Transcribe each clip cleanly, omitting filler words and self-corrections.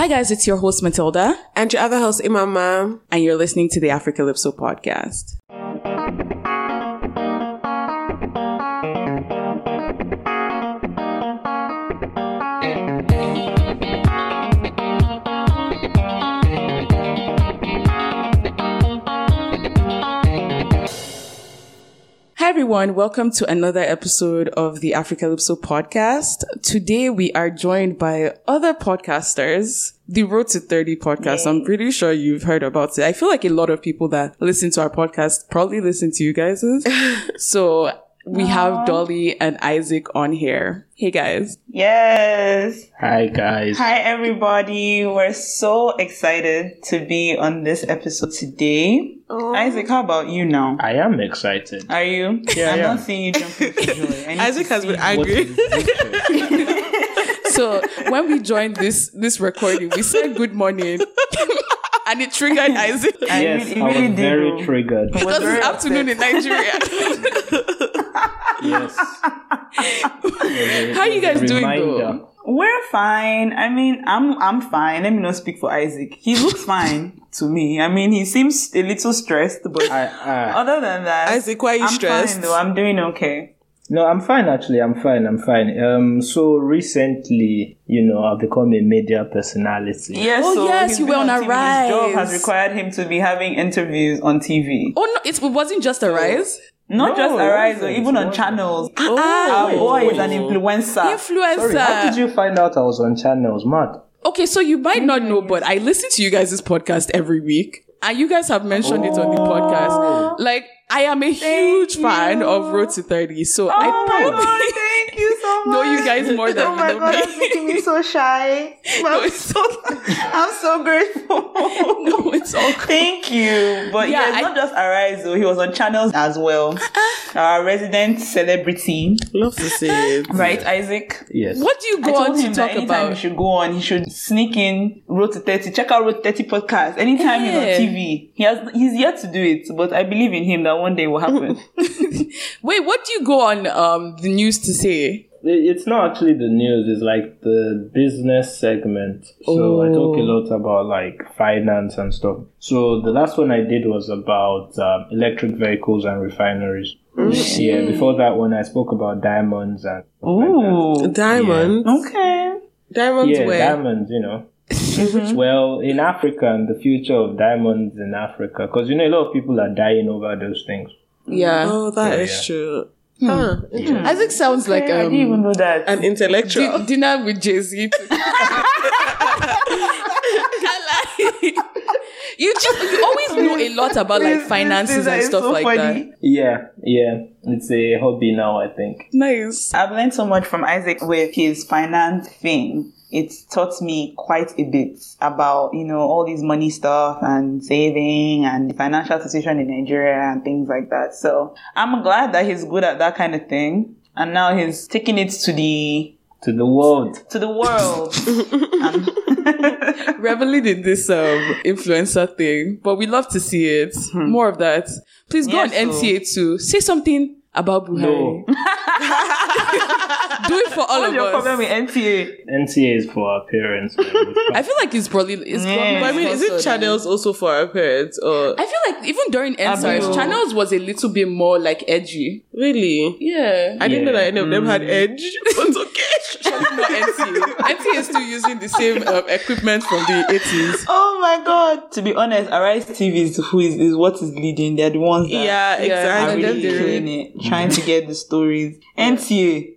Hi guys, it's your host Matilda. And your other host, Imama. And you're listening to the Africalypso podcast. Hi everyone, welcome to another episode of the Africalypso podcast. Today we are joined by other podcasters, the Road to 30 podcast. I'm pretty sure you've heard about it. I feel like a lot of people that listen to our podcast probably listen to you guys'. So we have Dolly and Isaac on here. Hey guys. Yes. Hi guys. Hi everybody. We're so excited to be on this episode today. Oh. Isaac, how about you now? I am excited. Are you? Yeah, I'm not seeing you jumping for joy. Isaac has been angry. So when we joined this recording, we said good morning. And it triggered Isaac. Yes, I was very triggered. Because it's afternoon in Nigeria. Yes. How are you guys doing though? We're fine. I mean, I'm fine. Let me not speak for Isaac. He looks fine to me. I mean, he seems a little stressed, but other than that, Isaac, why are you stressed? I'm fine though. I'm doing okay. No, I'm fine actually. I'm fine. So recently, I've become a media personality. Yes. Oh so yes, you were on a rise. His job has required him to be having interviews on TV. Oh no, it wasn't just a rise. Not just a rise, or even on channels. Our boy is an influencer. Sorry, how did you find out I was on channels, Matt? Okay, so you might not know, but I listen to you guys' podcast every week. And you guys have mentioned it on the podcast. Like, I am a huge fan of Road to 30. So I probably thank you so much. know you guys more than oh my you know God, me. that's making me so shy. I'm so grateful. No, it's all cool. Thank you. But yeah, it's not just Arise though. He was on channels as well. Our resident celebrity. Love to see it. Right, Isaac? Yes. What do you go on to talk about? He should go on. He should sneak in Road to 30. Check out Road to 30 podcast. Anytime he's on TV. He's yet to do it, but I believe in him that one day it will happen. Wait, what do you go on the news to say? It's not actually the news. It's like the business segment. So I talk a lot about like finance and stuff. So the last one I did was about electric vehicles and refineries. Yeah, before that one I spoke about diamonds and stuff like that. Diamonds? Yeah. Okay. Diamonds where? Diamonds, Well, in Africa and the future of diamonds in Africa. Because, a lot of people are dying over those things. Yeah. Oh, that is true. Huh. Isaac sounds like I didn't even know that. An intellectual. Dinner with Jay-Z. You always know a lot about like finances and stuff like that. Yeah. It's a hobby now, I think. Nice. I've learned so much from Isaac with his finance thing. It's taught me quite a bit about, all these money stuff and saving and the financial situation in Nigeria and things like that. So I'm glad that he's good at that kind of thing. And now he's taking it to the world. To the world. Reveling in this influencer thing. But we love to see it. More of that. Please go on NTA to say something about Buhari. No. Do it for all What's of your us. problem with NTA? NTA is for our parents. I feel like it's probably... But I mean, is it channels also for our parents? Or I feel like even during NSARS, channels was a little bit more like edgy. Really? Yeah. I didn't know that any of them had edge. It's okay. Not NTA. NTA is still using the same equipment from the 80s. Oh my God. To be honest, Arise TV is what is leading. They're the ones that Yeah, are exactly. really killing it. Trying to get the stories. NTA.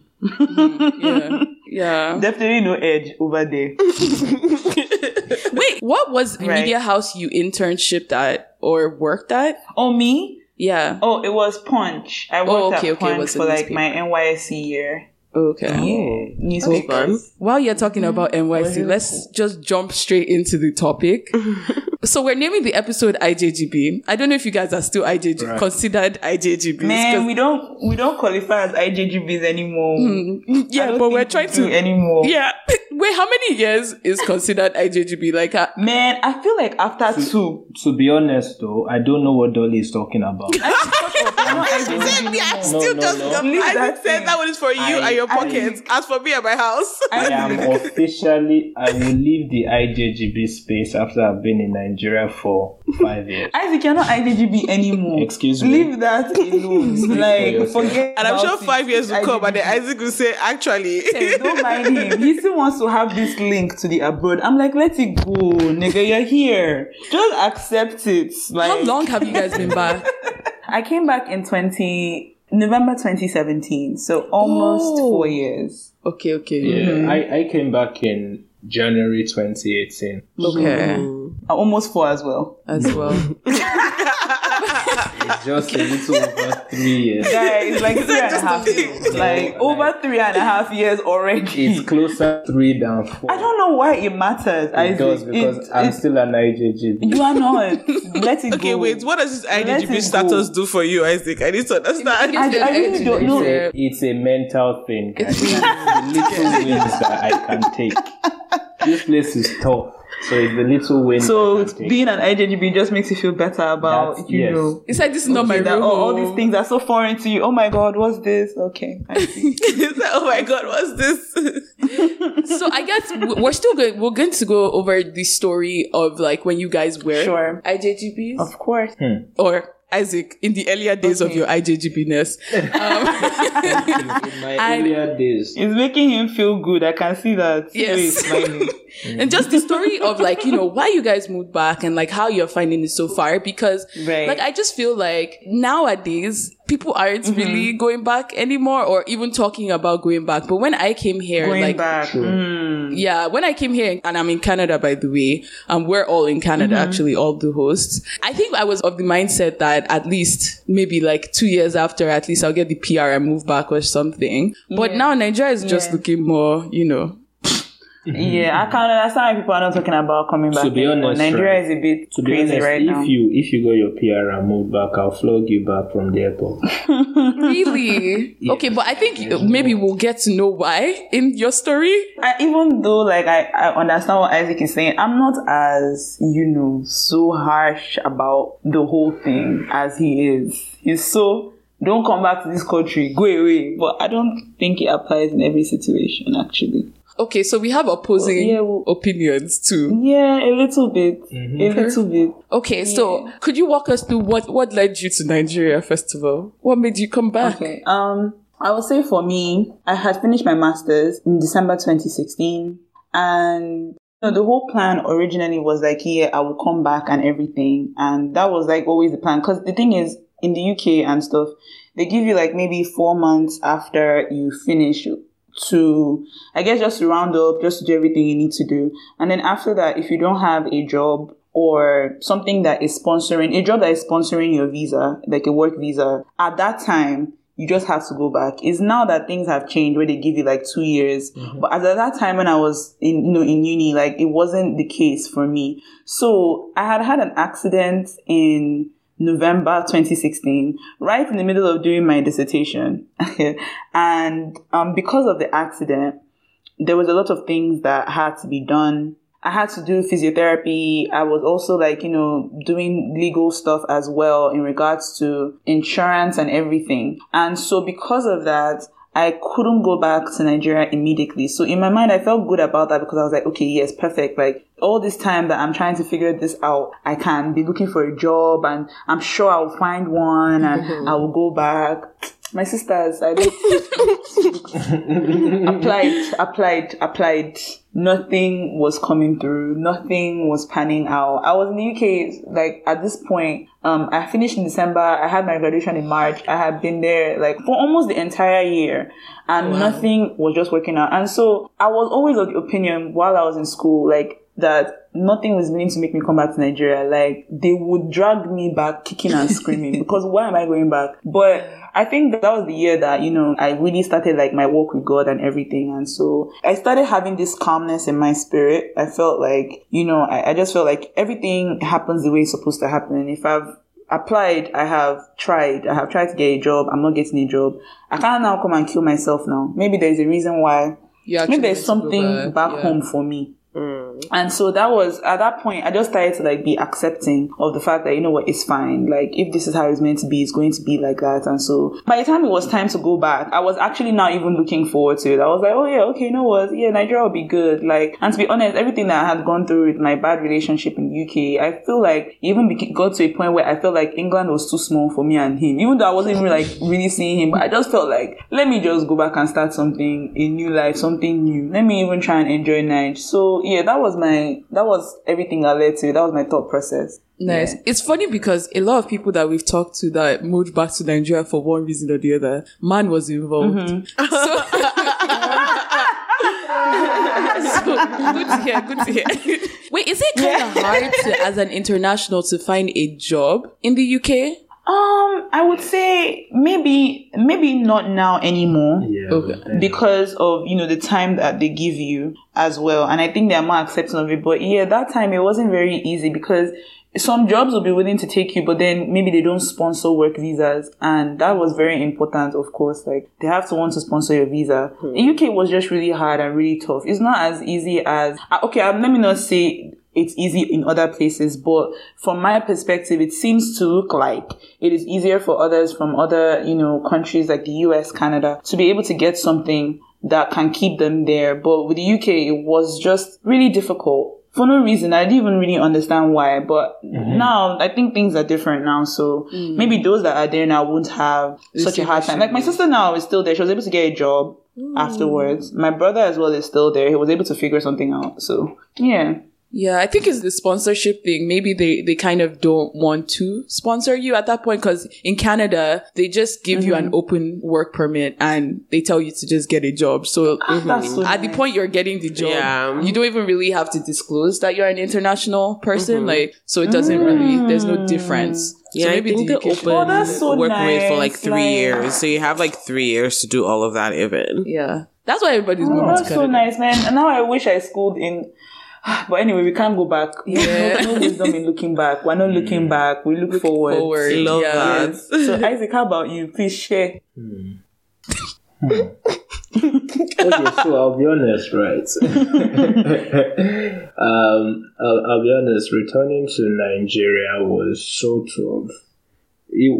Yeah. Definitely no edge over there. Wait, what was the media house you internshiped at or worked at? Oh, me? Yeah. Oh, it was Punch. I worked at Punch was for like my NYSC year. Okay. Yeah. Newspapers. While you're talking about NYC, let's just jump straight into the topic. So we're naming the episode IJGB. I don't know if you guys are still considered IJGBs. Man, we don't qualify as IJGBs anymore. Yeah, but we're trying to anymore. Yeah. Wait, how many years is considered IJGB? Like, man, I feel like after 2. To be honest, though, I don't know what Dolly is talking about. I'm Same me, I still just Leave I that said thing. that one is for you and your pockets. As for me and my house. I will leave the IJGB space after I've been in Nigeria for 5 years. Isaac, you're not IJGB anymore. Excuse me. Leave that alone. Like, forget. And I'm sure about 5 years will come and then IJGB. Isaac will say, actually. Hey, don't mind him. He still wants to have this link to the abroad. I'm like, let it go, nigga. You're here. Just accept it. Like, How long have you guys been back? I came back in November 2017, so almost 4 years. Okay. Yeah, I came back in January 2018. Okay. Almost 4 as well. It's just a little over 3 years. Guys, like 3.5 years. Like over 3.5 years already. It's closer 3 than 4. I don't know why it matters. It does because I'm still an IJGB. You are not. Let it go. Okay, wait. What does this Let IDGB it status go. do for you, Isaac? I need to understand. I really don't know. It's a mental thing. Guys. It's the little wins that I can take. This place is tough. So it's the little wins. So being an IJGB just makes you feel better about, yes. know. It's like, this is not my that real all home. these things are so foreign to you. Oh my God, what's this? Okay. I see. Oh my God, what's this? So I guess we're going to go over the story of like when you guys were Sure. IJGBs. Of course. Or Isaac, in the earlier days of your IJGB-ness. In my earlier days. It's making him feel good. I can see that. Yes. He's smiling. And just the story of like, why you guys moved back and like how you're finding it so far. Because Right. like, I just feel like nowadays people aren't really going back anymore or even talking about going back. But when I came here, Going like, back. yeah, when I came here, and I'm in Canada, by the way, we're all in Canada, actually, all the hosts. I think I was of the mindset that at least maybe like 2 years after, at least I'll get the PR and move back or something. But now Nigeria is just looking more, Yeah, I can understand why people are not talking about coming back. To be anymore. honest, Nigeria right, is a bit to be crazy honest, right now. if you got your PR and moved back, I'll flog you back from the airport. Really? Yeah. Okay, but I think maybe we'll get to know why in your story. Even though, like, I understand what Isaac is saying, I'm not as, so harsh about the whole thing as he is. He's so, don't come back to this country, go away. But I don't think it applies in every situation, actually. Okay, so we have opposing opinions too. Yeah, a little bit. A little bit. Okay, so could you walk us through what led you to Nigeria, first of all? What made you come back? Okay. I will say for me, I had finished my master's in December 2016, and the whole plan originally was like, I will come back and everything, and that was like always the plan. Because the thing is, in the UK and stuff, they give you like maybe 4 months after you finish to, I guess, just to round up, just to do everything you need to do. And then after that, if you don't have a job or something that is sponsoring, a job that is sponsoring your visa, like a work visa, at that time, you just have to go back. It's now that things have changed where they give you like 2 years. But at that time when I was in uni, like it wasn't the case for me. So I had an accident in November 2016, right in the middle of doing my dissertation. And because of the accident, there was a lot of things that had to be done. I had to do physiotherapy. I was also doing legal stuff as well in regards to insurance and everything. And so because of that, I couldn't go back to Nigeria immediately. So in my mind, I felt good about that because I was like, okay, yes, perfect. Like all this time that I'm trying to figure this out, I can be looking for a job and I'm sure I'll find one and I will go back. My sisters, I applied. Nothing was coming through. Nothing was panning out. I was in the UK, like at this point, I finished in December. I had my graduation in March. I had been there like for almost the entire year and nothing was just working out. And so I was always of the opinion while I was in school, like that nothing was willing to make me come back to Nigeria. Like they would drag me back kicking and screaming because why am I going back? But I think that was the year that, I really started like my walk with God and everything. And so I started having this calmness in my spirit. I felt like, I just felt like everything happens the way it's supposed to happen. If I've applied, I have tried to get a job. I'm not getting a job. I can't now come and kill myself now. Maybe there's a reason why. Maybe there's something back home for me. And so that was, at that point, I just started to like be accepting of the fact that, you know what, it's fine. Like, if this is how it's meant to be, it's going to be like that. And so by the time it was time to go back, I was actually not even looking forward to it. I was like, oh yeah, okay, you know what? Yeah, Nigeria will be good. Like, and to be honest, everything that I had gone through with my bad relationship in the UK, I feel like even got to a point where I felt like England was too small for me and him. Even though I wasn't even like really seeing him, but I just felt like, let me just go back and start something, a new life, something new. Let me even try and enjoy Nigeria. So yeah, that was everything that led to it. That was my thought process. Nice. Yeah. It's funny because a lot of people that we've talked to that moved back to Nigeria for one reason or the other, man was involved. Mm-hmm. So good to hear. Wait, is it kind of hard to, as an international, to find a job in the UK? I would say maybe not now anymore. Yeah. Okay. Because of, you know, the time that they give you as well. And I think they're more accepting of it. But yeah, that time it wasn't very easy because some jobs will be willing to take you, but then maybe they don't sponsor work visas. And that was very important, of course. Like, they have to want to sponsor your visa. The UK was just really hard and really tough. It's not as easy as, let me not say it's easy in other places, but from my perspective, it seems to look like it is easier for others from other, you know, countries like the US, Canada, to be able to get something that can keep them there. But with the UK, it was just really difficult. For no reason. I didn't even really understand why. But now, I think things are different now. So maybe those that are there now won't have such a hard time. Like, my sister now is still there. She was able to get a job afterwards. My brother as well is still there. He was able to figure something out. So, yeah. Yeah, I think it's the sponsorship thing. Maybe they kind of don't want to sponsor you at that point because in Canada, they just give you an open work permit and they tell you to just get a job. So, That's so at the nice. point you're getting the job, you don't even really have to disclose that you're an international person. Like, so it doesn't really, there's no difference. Yeah, so I maybe think the they UK should- open that's so work permit for like nice. 3 years. So you have like 3 years to do all of that even. Yeah. That's why everybody's moving to That's Canada. so nice, man. And now I wish I schooled in... But anyway, we can't go back. Yeah. No wisdom in looking back. We're not looking back. We look forward. Love that. Yes. So Isaac, how about you? Please share. Okay, so I'll be honest, right? I'll be honest. Returning to Nigeria was sort of, it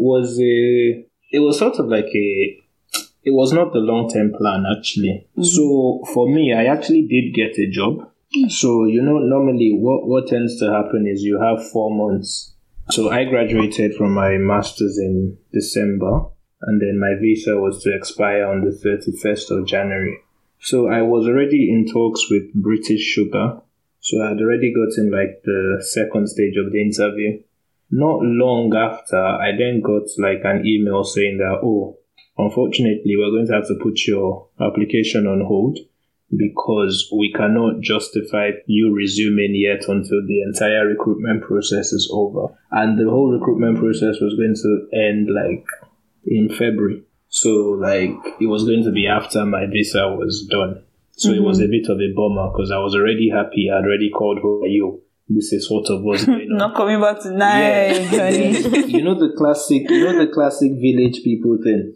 was sort of like it was not the long-term plan actually. So for me, I actually did get a job. So, you know, normally what tends to happen is you have 4 months. So I graduated from my master's in December, and then my visa was to expire on the 31st of January. So I was already in talks with British Sugar. So I had already gotten like the second stage of the interview. Not long after, I then got like an email saying that, oh, unfortunately, we're going to have to put your application on hold because we cannot justify you resuming yet until the entire recruitment process is over. And the whole recruitment process was going to end like in February. So like it was going to be after my visa was done. So it was a bit of a bummer because I was already happy. I'd already called her, yo, this is sort of what's going on. Not coming back tonight, honey. You know the classic village people thing.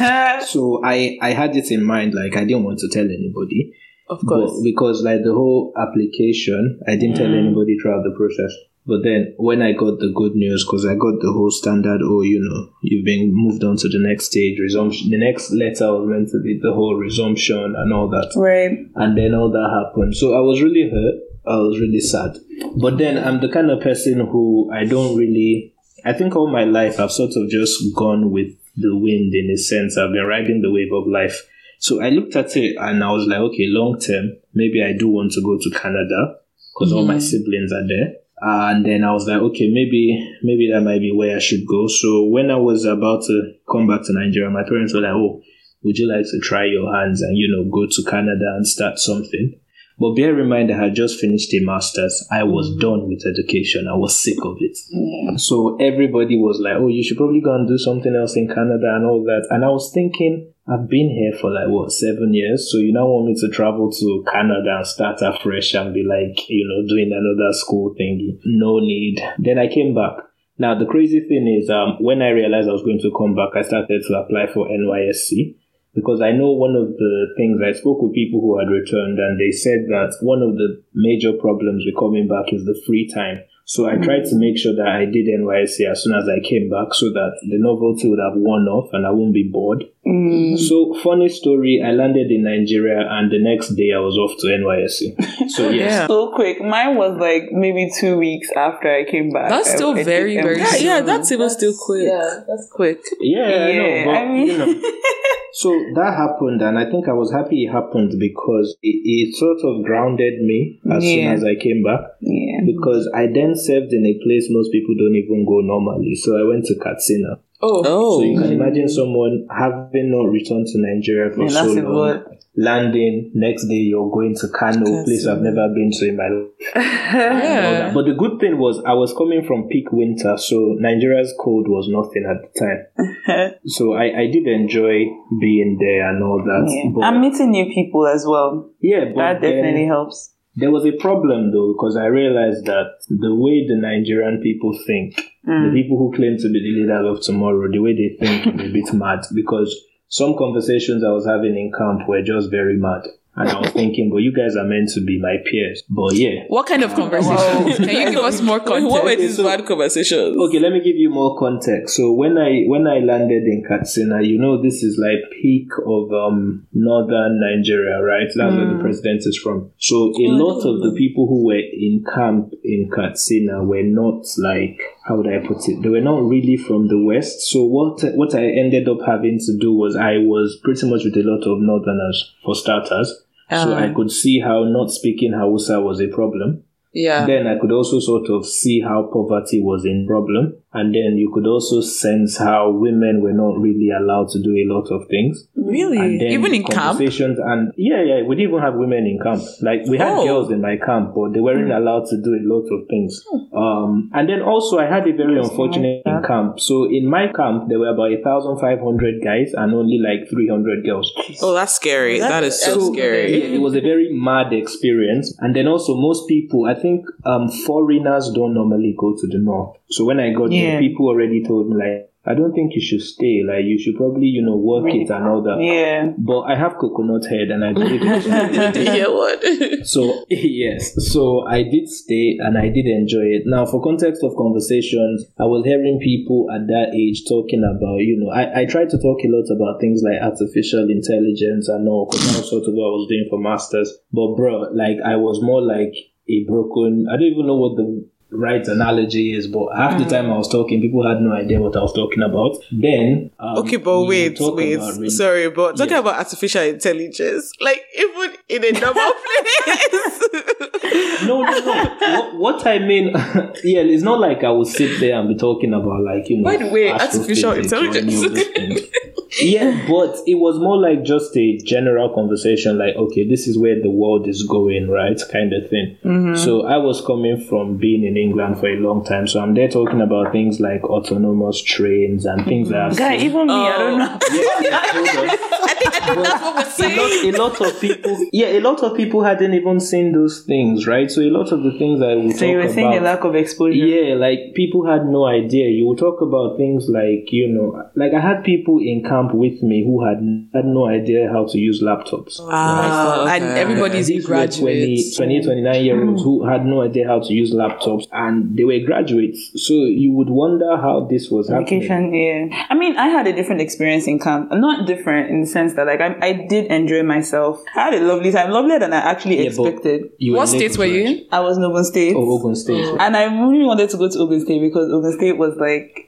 So I had it in mind, like I didn't want to tell anybody. Of course. But because like the whole application, I didn't tell anybody throughout the process. But then when I got the good news, because I got the whole standard, oh, you know, you've been moved on to the next stage, resumption. The next letter was meant to be the whole resumption and all that. Right. And then all that happened. So I was really hurt. I was really sad. But then I'm the kind of person who I think all my life I've sort of just gone with the wind in a sense. I've been riding the wave of life. So I looked at it and I was like, okay, long term, maybe I do want to go to Canada because all my siblings are there. And then I was like, okay, maybe that might be where I should go. So when I was about to come back to Nigeria, my parents were like, oh, would you like to try your hands and, you know, go to Canada and start something? But bear in mind, I had just finished a master's. I was done with education. I was sick of it. Yeah. So everybody was like, oh, you should probably go and do something else in Canada and all that. And I was thinking, I've been here for 7 years. So you now want me to travel to Canada and start afresh and be like, you know, doing another school thingy. No need. Then I came back. Now, the crazy thing is, when I realized I was going to come back, I started to apply for NYSC. because I know one of the things, I spoke with people who had returned, and they said that one of the major problems with coming back is the free time. So I tried to make sure that I did NYSC as soon as I came back so that the novelty would have worn off and I won't be bored. So, funny story, I landed in Nigeria and the next day I was off to NYSC. So, yes. So quick. Mine was like maybe 2 weeks after I came back. That's still very, very soon. Yeah, that's even still quick. Yeah, that's quick. Yeah, I know. But, I mean... you know, so that happened, and I think I was happy it happened because it sort of grounded me as soon as I came back. Yeah. Because I then served in a place most people don't even go normally. So I went to Katsina. Oh. So you can imagine someone having not returned to Nigeria for so long, landing, next day you're going to Kano, place I've never been to in my life. Yeah. But the good thing was I was coming from peak winter, so Nigeria's cold was nothing at the time. So I did enjoy being there and all that. Yeah. But, I'm meeting new people as well. yeah, but That definitely helps. there was a problem though, because I realized that the way the Nigerian people think, the people who claim to be the leaders of tomorrow, the way they think is a bit mad, because some conversations I was having in camp were just very mad. And I was thinking, but you guys are meant to be my peers. But yeah. What kind of conversations? Can you give us more context? What were these bad conversations? Okay, let me give you more context. So when I landed in Katsina, you know, this is like peak of northern Nigeria, right? That's where the president is from. So a lot of the people who were in camp in Katsina were not like, how would I put it? They were not really from the west. So what I ended up having to do was I was pretty much with a lot of northerners for starters. So I could see how not speaking Hausa was a problem. Yeah. Then I could also sort of see how poverty was a problem. And then you could also sense how women were not really allowed to do a lot of things. Really? And then Even in camp? conversations and we didn't even have women in camp. Like we had girls in my camp, but they weren't allowed to do a lot of things. And then also I had a very unfortunate in camp. So in my camp there were about 1,500 guys and only like 300 girls. Oh, that's scary. That is so scary. Yeah, it was a very mad experience. And then also most people, I think foreigners don't normally go to the north. So when I got there, people already told me like, I don't think you should stay. Like, you should probably, work it and all that. Yeah. But I have coconut head and I believe it. Yeah, what? So, yes. So I did stay and I did enjoy it. Now, for context of conversations, I was hearing people at that age talking about, I tried to talk a lot about things like artificial intelligence and all, because that was sort of what I was doing for masters. But bro, like, I was more like a broken, I don't even know what the right analogy is, but half the time I was talking, people had no idea what I was talking about. Then okay, but wait, sorry, but talking about artificial intelligence, like even in a normal place. No. What I mean, it's not like I would sit there and be talking about like by the way, artificial intelligence. Yeah, but it was more like just a general conversation, like, okay, this is where the world is going, right? Kind of thing. Mm-hmm. So I was coming from being in England for a long time, so I'm there talking about things like autonomous trains and things like that. Guy, even me, I don't know. I think that's what we're saying. A lot of people hadn't even seen those things, right? So a lot of the things that we talk about. So you were saying a lack of exposure. Yeah, like people had no idea. You would talk about things like, like I had people in camp with me who had no idea how to use laptops. Right? And everybody's graduates. 29-year-olds who had no idea how to use laptops, and they were graduates. So you would wonder how this was happening. Yeah. I mean, I had a different experience in camp. Not different in the sense that, like, I did enjoy myself. I had a lovely time, lovelier than I actually expected. What states were you in? I was in Ogun State. Oh, Ogun State. And I really wanted to go to Ogun State because Ogun State was like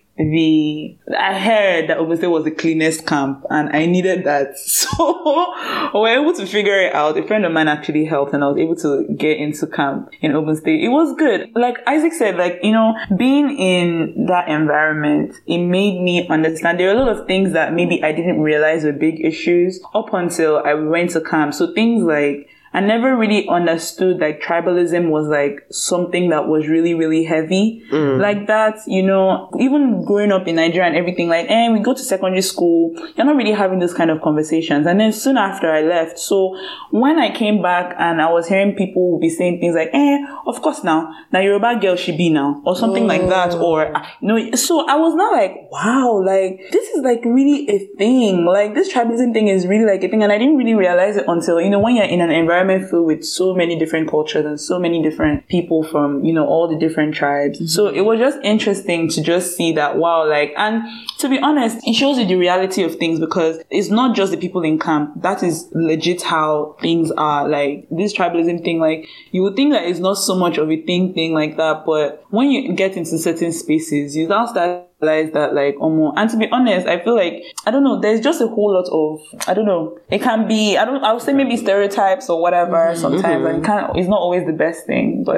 I heard that Ogun State was the cleanest camp and I needed that. So we were able to figure it out. A friend of mine actually helped and I was able to get into camp in Ogun State. It was good. Like Isaac said, like, being in that environment, it made me understand there are a lot of things that maybe I didn't realize were big issues up until I went to camp. So things like, I never really understood like tribalism was like something that was really, really heavy like that, you know, even growing up in Nigeria and everything, like, we go to secondary school, you're not really having those kind of conversations. And then soon after I left, so when I came back and I was hearing people be saying things like, of course now Yoruba girl she be now, or something like that, or, you know, so I was not like, wow, like, this is like really a thing, like, this tribalism thing is really like a thing, and I didn't really realize it until, you know, when you're in an environment filled with so many different cultures and so many different people from, you know, all the different tribes. So it was just interesting to just see that, wow, like, and to be honest, it shows you the reality of things, because it's not just the people in camp. That is legit how things are. Like, this tribalism thing, like, you would think that it's not so much of a thing like that, but when you get into certain spaces, you now start realize that, like, and to be honest, I feel like, I don't know, there's just a whole lot of, I don't know, it can be, I would say maybe stereotypes or whatever sometimes, and it's not always the best thing, but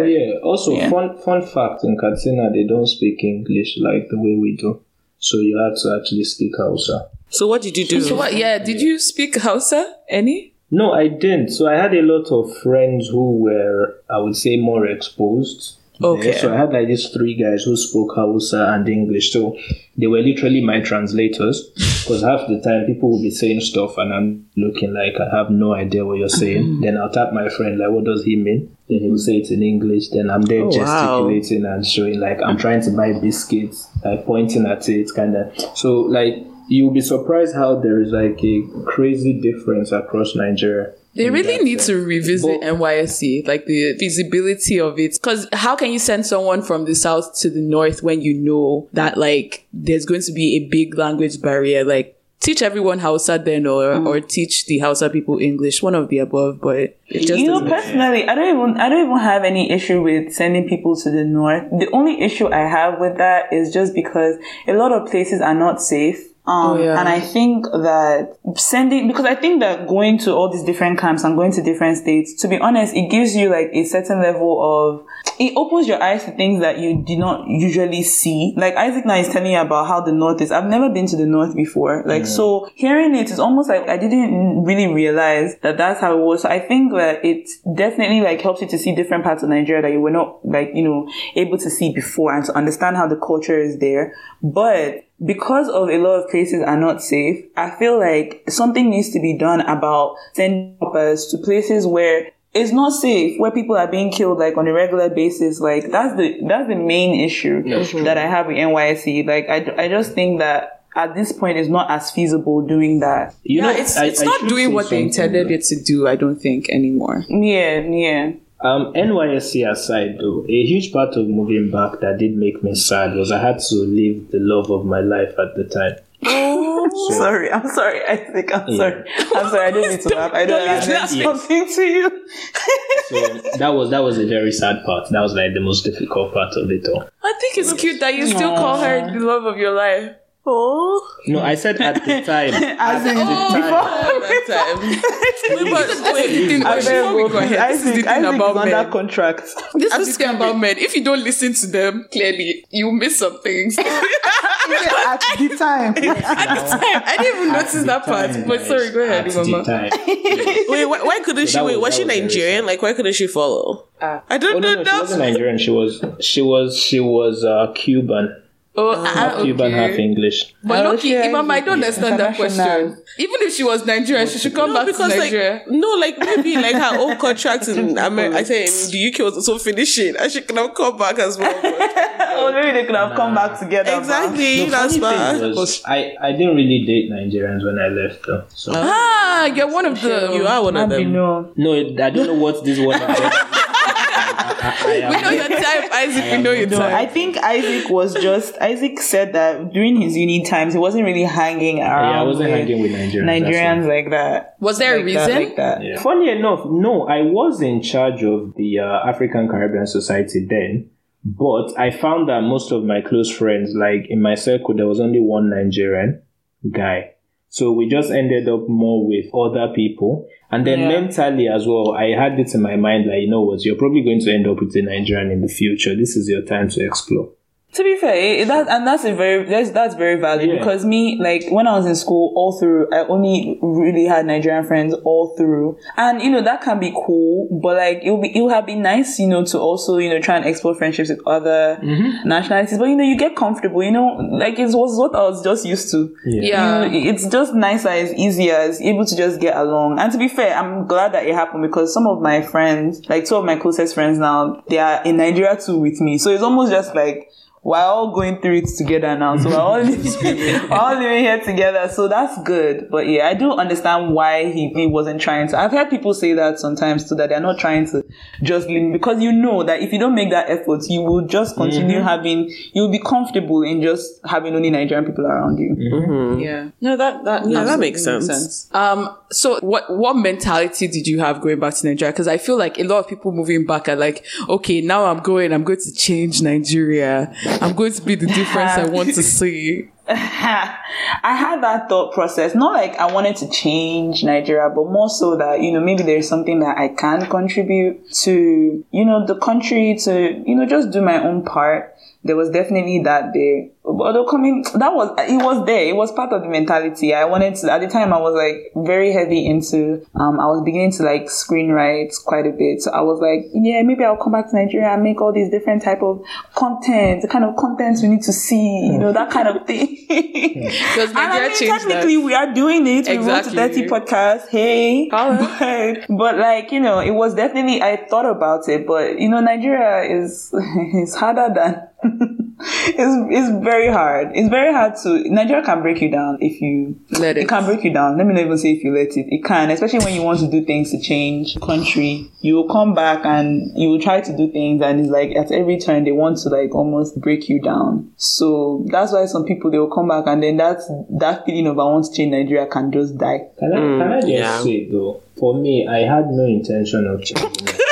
fun fact, in Katsina they don't speak English like the way we do, so you have to actually speak Hausa. So what did you do? Did you speak Hausa any? No, I didn't. So I had a lot of friends who were, I would say, more exposed. Okay. So I had like these 3 guys who spoke Hausa and English. So they were literally my translators, because half the time people will be saying stuff and I'm looking like I have no idea what you're saying. Then I'll tap my friend, like, what does he mean? Then he will say it in English. Then I'm there gesticulating and showing, like, I'm trying to buy biscuits, like pointing at it, kind of. So, like, you'll be surprised how there is like a crazy difference across Nigeria. They really need to revisit NYSC, like the feasibility of it. Because how can you send someone from the south to the north when you know that, like, there's going to be a big language barrier? Like, teach everyone Hausa then, or teach the Hausa people English, one of the above. But it just, you know, personally, I don't even have any issue with sending people to the north. The only issue I have with that is just because a lot of places are not safe. And I think that because I think that going to all these different camps and going to different states, to be honest, it gives you like a certain level of, it opens your eyes to things that you did not usually see. Like, Isaac now is telling you about how the north is. I've never been to the north before. Like, so hearing it is almost like I didn't really realize that that's how it was. So I think that it definitely like helps you to see different parts of Nigeria that you were not, like, you know, able to see before, and to understand how the culture is there. But because of a lot of places are not safe, I feel like something needs to be done about sending us to places where it's not safe, where people are being killed like on a regular basis. Like, that's the main issue that I have with NYSC. Like, I just think that at this point it's not as feasible doing that. It's not doing what they intended it to do, I don't think, anymore. Yeah. NYSC aside, though, a huge part of moving back that did make me sad was I had to leave the love of my life at the time. I'm sorry, Isaac. I'm sorry. I don't need to laugh. I don't have something to you. So that was a very sad part. That was like the most difficult part of it all. I think it's cute that you still call her the love of your life. Oh. No, I said at the time. As in before we go ahead, this is the thing about men. Under contract. This is the thing about men. If you don't listen to them clearly, you miss some things. At the time. I didn't even notice that part. But sorry, go ahead, Mama. Wait, why couldn't she? Was she Nigerian? Like, why couldn't she follow? I don't know. She wasn't Nigerian. She was Cuban. Half Cuban, half English. But Imam, I don't understand that question. Even if she was Nigerian, she should come back to Nigeria. Like maybe like her old contract in America, I say in the UK was also finishing, and she could have come back as well. Or maybe they could have come back together. Exactly, that's bad. I didn't really date Nigerians when I left, though. So. You're one of them. You are one of them. No, I don't know what this one of them. We know your type, Isaac. We know your type. I think Isaac said that during his uni times, he wasn't really hanging around. I wasn't hanging with Nigerians like that. Was there a reason? Yeah. Funny enough, no, I was in charge of the African Caribbean Society then, but I found that most of my close friends, like in my circle, there was only one Nigerian guy. So we just ended up more with other people. And then mentally as well, I had it in my mind, like, you know what, you're probably going to end up with a Nigerian in the future. This is your time to explore. To be fair, that's very valid because me, like when I was in school all through, I only really had Nigerian friends all through, and that can be cool, but like it would have been nice, to also try and explore friendships with other nationalities, but you get comfortable, like it was what I was just used to. It's just nicer, it's easier, it's able to just get along. And to be fair, I'm glad that it happened because some of my friends, like two of my closest friends now, they are in Nigeria too with me, so it's almost just like we're all going through it together now. So we're all living here together. So that's good. But yeah, I do understand why he wasn't trying to. I've heard people say that sometimes too, that they're not trying to just leave, because that if you don't make that effort, you will just continue you'll be comfortable in just having only Nigerian people around you. Yeah. No, that makes sense. So what mentality did you have going back to Nigeria? Because I feel like a lot of people moving back are like, okay, now I'm going to change Nigeria. I'm going to be the difference I want to see. I had that thought process. Not like I wanted to change Nigeria, but more so that, maybe there's something that I can contribute to, the country, to, just do my own part. There was definitely that there. Although it was there. It was part of the mentality. I wanted to, at the time I was like very heavy into, I was beginning to like screenwrite quite a bit. So I was like, yeah, maybe I'll come back to Nigeria and make all these different type of content, the kind of content we need to see, that kind of thing. Because Nigeria changed technically that. We are doing it. Exactly. We wrote 30 podcasts. Hey. But like, it was definitely, I thought about it, but Nigeria is harder than it's very hard. It's very hard Nigeria can break you down if you let it. It can break you down. Let me not even say if you let it. It can, especially when you want to do things to change the country. You will come back and you will try to do things, and it's like at every turn they want to like almost break you down. So that's why some people, they will come back, and then that feeling of I want to change Nigeria can just die. Can I just say though, for me, I had no intention of changing it.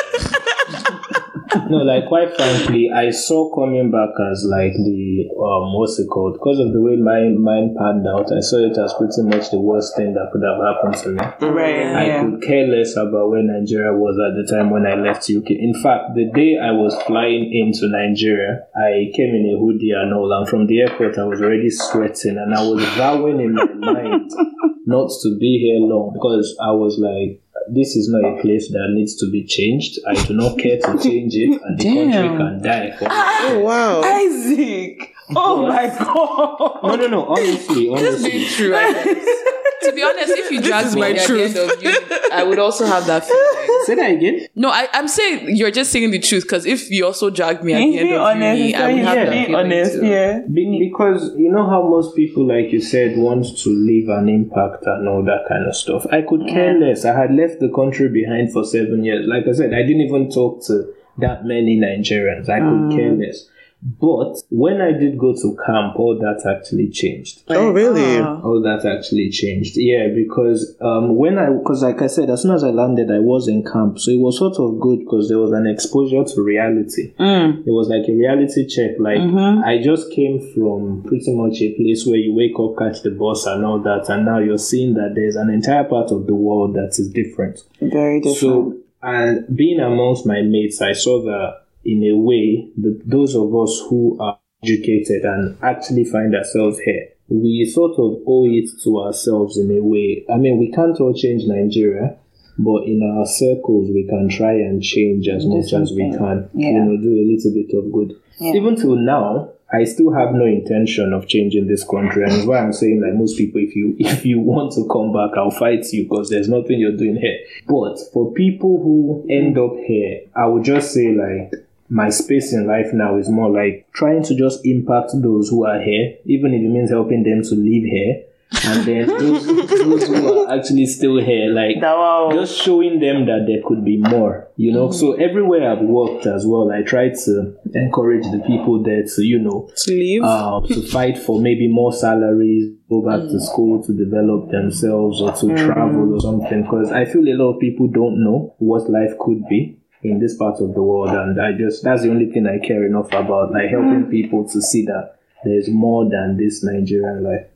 No, like quite frankly, I saw coming back as like the what's it called? Because of the way my mind panned out, I saw it as pretty much the worst thing that could have happened to me. Right. I could care less about where Nigeria was at the time when I left UK. In fact, the day I was flying into Nigeria, I came in a hoodie and all, and from the airport I was already sweating, and I was vowing in my mind not to be here long, because I was like, this is not a place that needs to be changed. I do not care to change it, and the country can die for me. Oh, wow. Isaac! Oh my God! No, honestly. This being true, I guess. To be honest, if you drag me at the end of uni, I would also have that feeling. Say that again? No, I'm saying you're just saying the truth, because if you also dragged me at the end of uni, I would have that feeling too. Yeah. Because you know how most people, like you said, want to leave an impact and all that kind of stuff. I could care less. I had left the country behind for 7 years. Like I said, I didn't even talk to that many Nigerians. I could care less. But when I did go to camp, all that actually changed. Oh, really? All that actually changed. Yeah, because because like I said, as soon as I landed, I was in camp. So it was sort of good because there was an exposure to reality. It was like a reality check. Like I just came from pretty much a place where you wake up, catch the bus and all that. And now you're seeing that there's an entire part of the world that is different. Very different. So, and being amongst my mates, I saw that in a way, those of us who are educated and actually find ourselves here, we sort of owe it to ourselves in a way. I mean, we can't all change Nigeria, but in our circles, we can try and change as much as we can. Do a little bit of good. Yeah. Even till now, I still have no intention of changing this country, and that's why I'm saying, like most people, if you want to come back, I'll fight you, because there's nothing you're doing here. But for people who end up here, I would just say, like, my space in life now is more like trying to just impact those who are here, even if it means helping them to live here. And then those who are actually still here, like just showing them that there could be more, So everywhere I've worked as well, I try to encourage the people there to, to leave, to fight for maybe more salaries, go back to school to develop themselves, or to travel or something. Because I feel a lot of people don't know what life could be in this part of the world, and that's the only thing I care enough about, like helping people to see that there's more than this Nigerian life.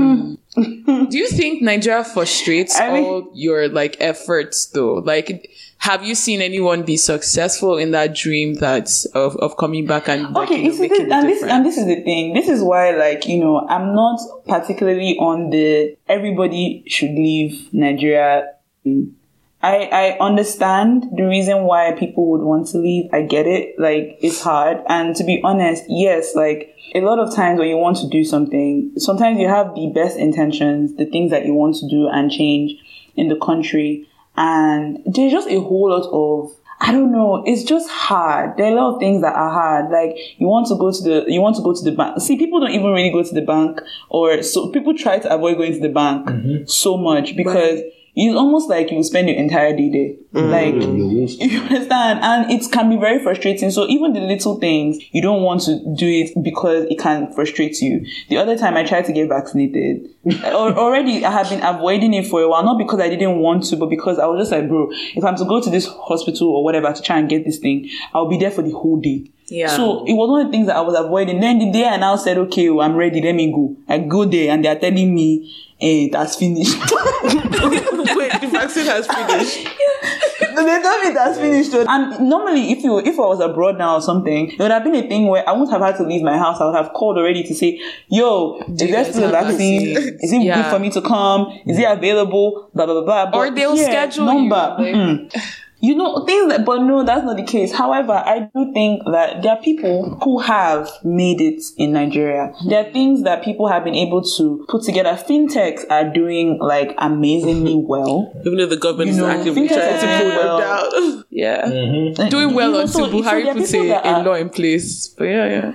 Do you think Nigeria frustrates all your like efforts though? Like, have you seen anyone be successful in that dream of coming back and like, okay, this is the thing. This is why, like, I'm not particularly on the everybody should leave Nigeria. I understand the reason why people would want to leave. I get it. Like, it's hard. And to be honest, yes, like, a lot of times when you want to do something, sometimes you have the best intentions, the things that you want to do and change in the country. And there's just a whole lot of, I don't know, it's just hard. There are a lot of things that are hard. Like, you want to go to the bank. See, people don't even really go to the bank, or so people try to avoid going to the bank so much because it's almost like you spend your entire day there. Like, you understand? And it can be very frustrating. So even the little things, you don't want to do it because it can frustrate you. The other time I tried to get vaccinated, already I have been avoiding it for a while, not because I didn't want to, but because I was just like, bro, if I'm to go to this hospital or whatever to try and get this thing, I'll be there for the whole day. Yeah. So it was one of the things that I was avoiding. Then the day I now said, okay, well, I'm ready, let me go. I go there and they're telling me, hey, that's finished. Wait, the vaccine has finished. They told me that's finished. And normally, if I was abroad now or something, there would have been a thing where I wouldn't have had to leave my house. I would have called already to say, yo, is there still a vaccine? Is it good for me to come? Is it available? Blah, blah, blah, blah. Or they'll schedule number. you. Things that, but no, that's not the case. However, I do think that there are people who have made it in Nigeria. There are things that people have been able to put together. Fintechs are doing like amazingly well. Even though the government is actively trying to pull them down. Yeah. Doing well until Buhari puts a law in place. But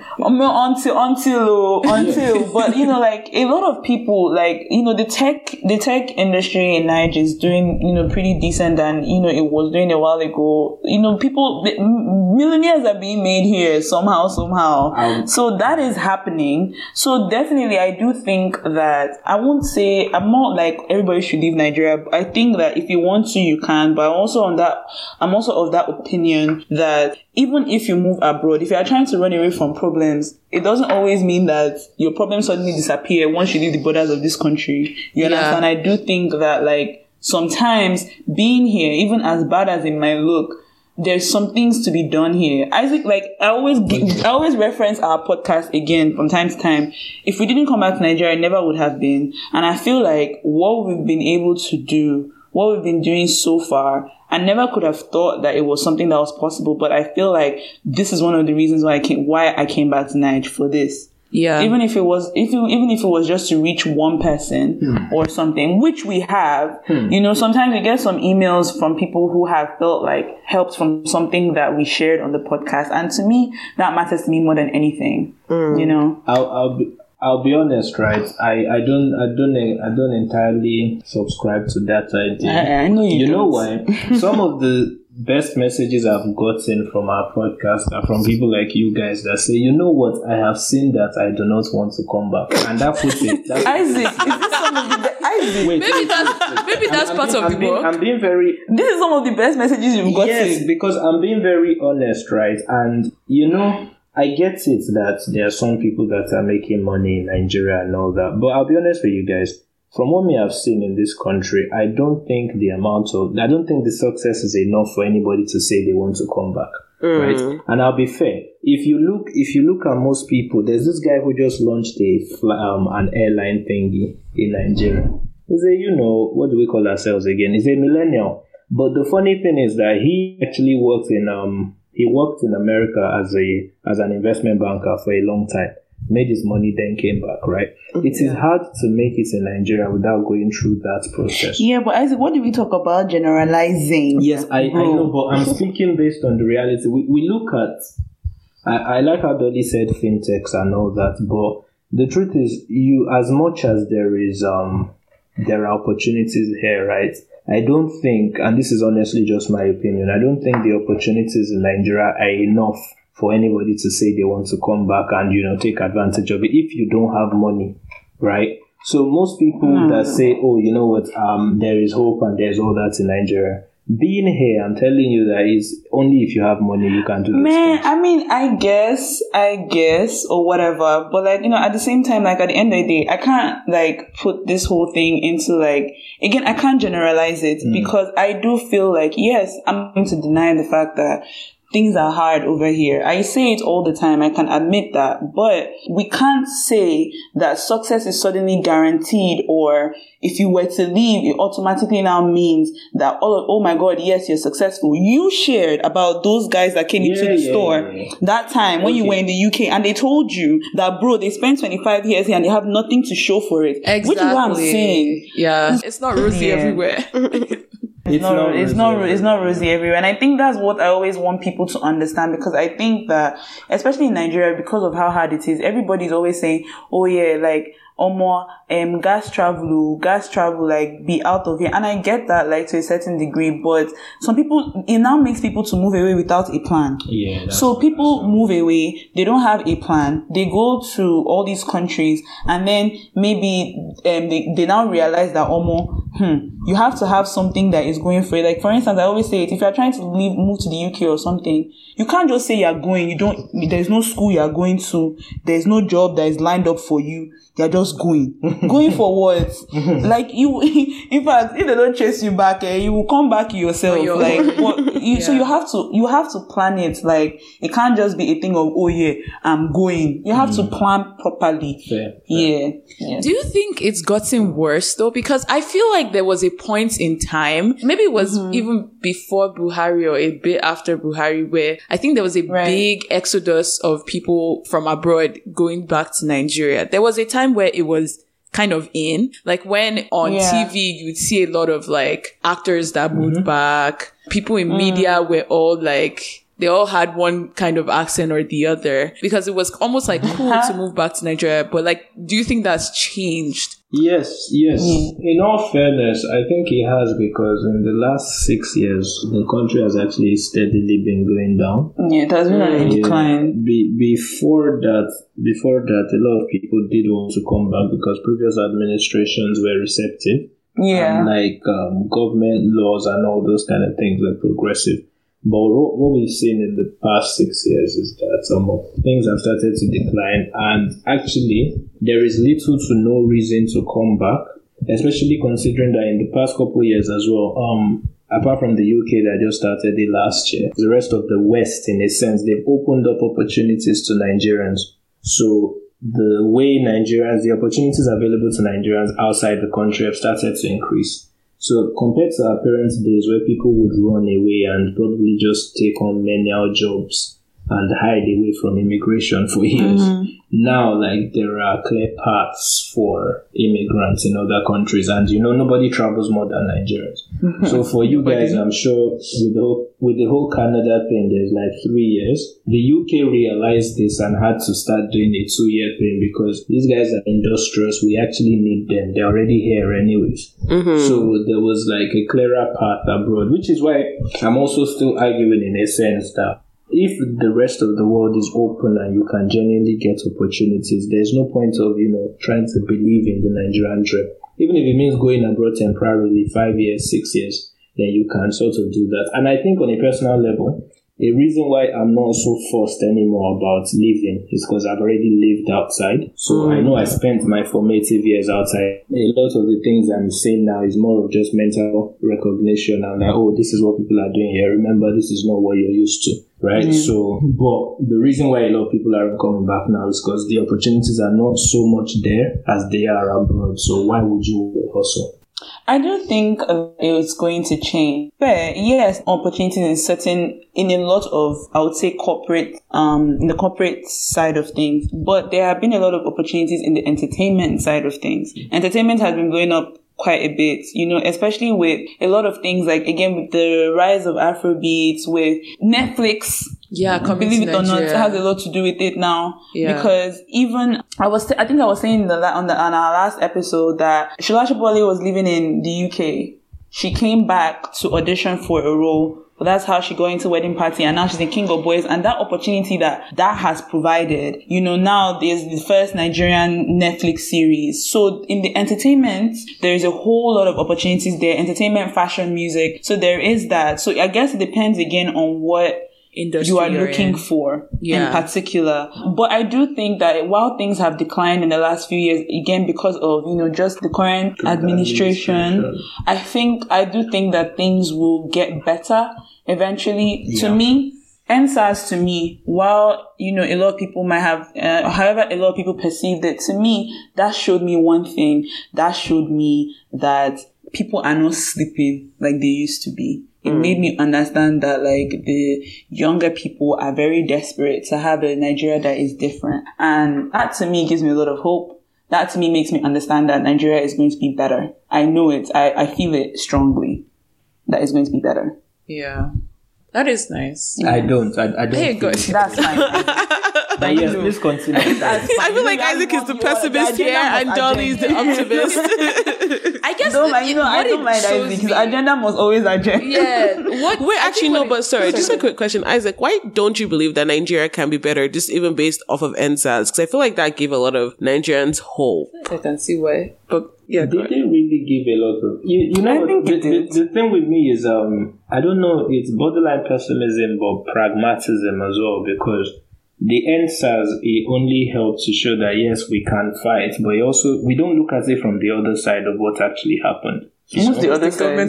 until, but like a lot of people, like, the tech industry in Nigeria is doing, pretty decent, and, it was doing a while ago. Millionaires are being made here somehow. So that is happening. So definitely I do think that I'm not like everybody should leave Nigeria. But I think that if you want to, you can. But I'm also of that opinion that even if you move abroad, if you are trying to run away from problems, it doesn't always mean that your problems suddenly disappear once you leave the borders of this country. You understand? I do think that, like, sometimes being here, even as bad as it might look, there's some things to be done here. Isaac, like, I always reference our podcast again from time to time. If we didn't come back to Nigeria, it never would have been. And I feel like what we've been able to do, what we've been doing so far, I never could have thought that it was something that was possible. But I feel like this is one of the reasons why I came back to Nigeria for this. Yeah. Even if it was just to reach one person or something, which we have, sometimes we get some emails from people who have felt like helped from something that we shared on the podcast. And to me, that matters to me more than anything, I'll be honest, right? I don't entirely subscribe to that idea. I know you know why? Some of the best messages I've gotten from our podcast are from people like you guys that say, you know what, I have seen that, I do not want to come back. And that puts it. Isaac, is this some of the Isaac? Maybe that's part of the work. I'm being very... This is some of the best messages you've gotten. Yes, because I'm being very honest, right? And, I get it that there are some people that are making money in Nigeria and all that. But I'll be honest with you guys. From what we have seen in this country, I don't think the success is enough for anybody to say they want to come back, right? And I'll be fair. If you look at most people, there's this guy who just launched an airline thingy in Nigeria. He's what do we call ourselves again? He's a millennial. But the funny thing is that he actually worked in America as an investment banker for a long time. Made his money, then came back, right? It is hard to make it in Nigeria without going through that process. Yeah, but Isaac, what do we talk about generalizing? Yes, I know, but I'm speaking based on the reality. We look at, I like how Dolly said fintechs and all that, but the truth is, as much as there are opportunities here, right? I don't think, and this is honestly just my opinion, I don't think the opportunities in Nigeria are enough for anybody to say they want to come back and, take advantage of it if you don't have money, right? So most people that say, oh, you know what, there is hope and there's all that in Nigeria, being here, I'm telling you that it's only if you have money you can do this. Man, I mean, I guess, or whatever. But like, at the same time, like at the end of the day, I can't like put this whole thing into like, again, I can't generalize it because I do feel like, yes, I'm going to deny the fact that things are hard over here. I say it all the time. I can admit that. But we can't say that success is suddenly guaranteed, or if you were to leave, it automatically now means that, oh my God, yes, you're successful. You shared about those guys that came into the store that time when you were in the UK, and they told you that, bro, they spent 25 years here and they have nothing to show for it. Exactly. Which is what I'm saying. Yeah. It's not rosy everywhere. It's not rosy everywhere. And I think that's what I always want people to understand, because I think that, especially in Nigeria, because of how hard it is, everybody's always saying, oh yeah, like, gas travel, like, be out of here. And I get that, like, to a certain degree, but some people, it now makes people to move away without a plan. Yeah. So people move away, they don't have a plan. They go to all these countries, and then maybe they now realize that, you have to have something that is going for it. Like, for instance, I always say it, if you're trying to move to the UK or something, you can't just say you're going. There's no school you're going to. There's no job that is lined up for you. You're just going. Going for what? Like, in fact, if they don't chase you back, you will come back yourself. So you have to plan it. Like, it can't just be a thing of, oh yeah, I'm going. You have to plan properly. Fair. Yeah. Do you think it's gotten worse though? Because I feel like there was a point in time, maybe it was even before Buhari or a bit after Buhari, where I think there was a big exodus of people from abroad going back to Nigeria. There was a time where it was kind of in, like when on TV you'd see a lot of like actors that moved back. People in media were all like, they all had one kind of accent or the other, because it was almost like cool to move back to Nigeria. But like, do you think that's changed? Yes. In all fairness, I think it has, because in the last 6 years, the country has actually steadily been going down. Yeah, it has been on a decline. Before that, a lot of people did want to come back because previous administrations were receptive. Yeah. And like government laws and all those kind of things were progressive. But what we've seen in the past 6 years is that some of things have started to decline, and actually there is little to no reason to come back, especially considering that in the past couple of years as well, apart from the UK that just started it last year, the rest of the West, in a sense, they've opened up opportunities to Nigerians. So the opportunities available to Nigerians outside the country have started to increase. So compared to our parents' days where people would run away and probably just take on menial jobs and hide away from immigration for years, now like there are clear paths for immigrants in other countries, and nobody travels more than Nigerians. So for you guys, I'm sure with the whole Canada thing, there's like 3 years. The UK realized this and had to start doing a 2-year thing, because these guys are industrious. We actually need them. They're already here anyways. So there was like a clearer path abroad, which is why I'm also still arguing in a sense that if the rest of the world is open and you can genuinely get opportunities, there's no point of, trying to believe in the Nigerian dream. Even if it means going abroad temporarily, 5 years, 6 years, then you can sort of do that. And I think on a personal level, a reason why I'm not so forced anymore about leaving is because I've already lived outside. So I know I spent my formative years outside. A lot of the things I'm saying now is more of just mental recognition and like, oh, this is what people are doing here. Remember, this is not what you're used to, right? So, but the reason why a lot of people aren't coming back now is because the opportunities are not so much there as they are abroad. So why would you hustle? I do think it's going to change. But yes, opportunities in a lot of, I would say, in the corporate side of things. But there have been a lot of opportunities in the entertainment side of things. Entertainment has been going up quite a bit, especially with a lot of things, like, again, with the rise of Afrobeats, with Netflix. Yeah, believe it or not, it has a lot to do with it now. Yeah. Because even I think I was saying on our last episode that Shola Shobowale was living in the UK. She came back to audition for a role that's how she got into Wedding Party, and now she's in King of Boys. And that opportunity that has provided, now there's the first Nigerian Netflix series. So in the entertainment, there's a whole lot of opportunities there. Entertainment, fashion, music. So there is that. So I guess it depends again on what industry you are looking for in particular. But I do think that while things have declined in the last few years, again, because of, just the current administration, I do think that things will get better eventually. To me, NSAS to me, while, a lot of people might have, however a lot of people perceived it, to me, that showed me one thing. That showed me that people are not sleeping like they used to be. It made me understand that, the younger people are very desperate to have a Nigeria that is different. And that, to me, gives me a lot of hope. That, to me, makes me understand that Nigeria is going to be better. I know it. I feel it strongly that it's going to be better. Yeah. That is nice. I don't. Hey, good. That's fine. But yes, please continue. I feel like Isaac is the pessimist here and Dolly is the optimist. I guess I don't mind Isaac. His agenda must always agenda. Yeah. Just a quick question, Isaac. Why don't you believe that Nigeria can be better, just even based off of NSAS? Because I feel like that gave a lot of Nigerians hope. I can see why, but yeah, they didn't really give a lot of. I think the thing with me is I don't know, it's borderline pessimism but pragmatism as well, because the NSAS, it only helps to show that yes, we can fight, but we don't look at it from the other side of what actually happened. What's the other side?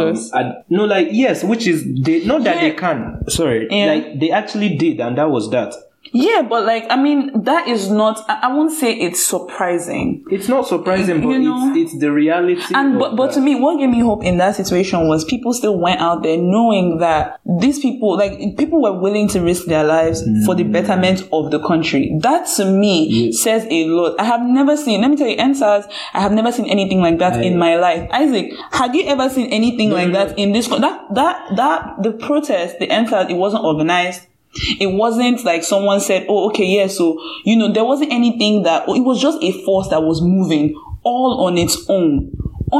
Yes, which is not that they can. Sorry, they actually did, and that was that. Yeah, but that is not, I won't say it's surprising. It's not surprising, but it's the reality. And but to me, what gave me hope in that situation was people still went out there knowing that these people, people were willing to risk their lives for the betterment of the country. That to me says a lot. I have never seen, let me tell you, NSAS, I have never seen anything like that in my life. Isaac, have you ever seen anything like that in this, the protest, the NSAS, it wasn't organized. It wasn't like someone said, oh, okay, yeah, so, there wasn't anything it was just a force that was moving all on its own.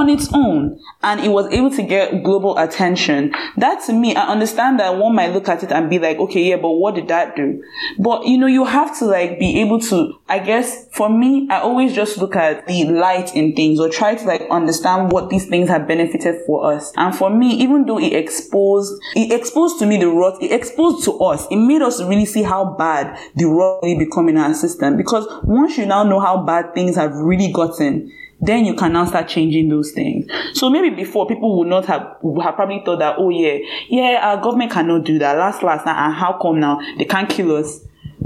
And it was able to get global attention. That to me, I understand that one might look at it and be like, okay, yeah, but what did that do? But, you have to be able to, I guess, for me, I always just look at the light in things or try to understand what these things have benefited for us. And for me, even though it exposed to me the rot, it exposed to us. It made us really see how bad the rot really become in our system. Because once you now know how bad things have really gotten, then you can now start changing those things. So maybe before, people would have probably thought that, oh yeah, our government cannot do that. Last, and how come now they can't kill us?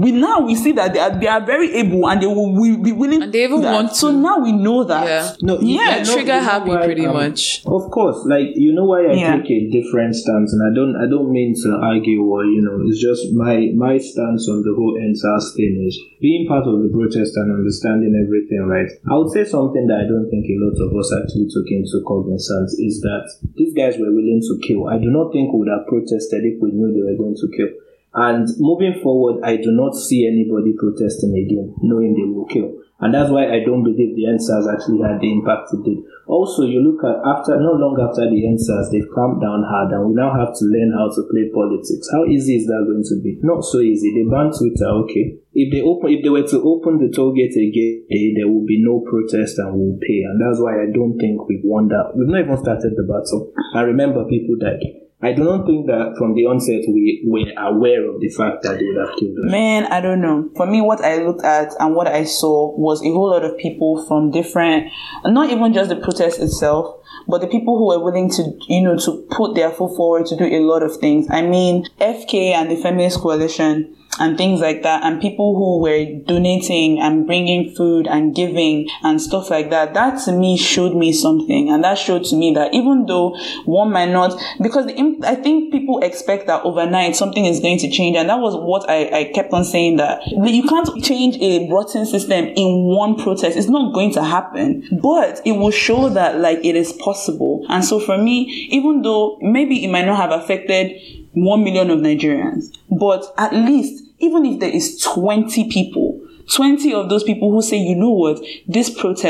We see that they are very able and they will be willing. And they even want to. So now we know that. Yeah. Trigger happy pretty much. Of course, why I take a different stance, and I don't mean to argue or it's just my stance on the whole NSAS thing is being part of the protest and understanding everything, right? I would say something that I don't think a lot of us actually took into cognizance is that these guys were willing to kill. I do not think we would have protested if we knew they were going to kill. And moving forward, I do not see anybody protesting again, knowing they will kill. And that's why I don't believe the NSAS actually had the impact it did. Also, you look at not long after the NSAS, they've clamped down hard, and we now have to learn how to play politics. How easy is that going to be? Not so easy. They banned Twitter, okay. If they were to open the toll gate again, there will be no protest and we'll pay. And that's why I don't think we've won that. We've not even started the battle. And remember, people died. I do not think that from the onset we were aware of the fact that they would have killed us. Man, I don't know. For me, what I looked at and what I saw was a whole lot of people from different, not even just the protest itself, but the people who were willing to, to put their foot forward to do a lot of things. I mean, FK and the Feminist Coalition and things like that, and people who were donating and bringing food and giving and stuff like that. That to me showed me something, and that showed to me that even though one might not, because I think people expect that overnight something is going to change, and that was what I kept on saying, that you can't change a rotten system in one protest. It's not going to happen, but it will show that it is possible. And so for me, even though maybe it might not have affected 1 million of Nigerians, but at least, even if there is 20 people, 20 of those people who say, you know what, this protest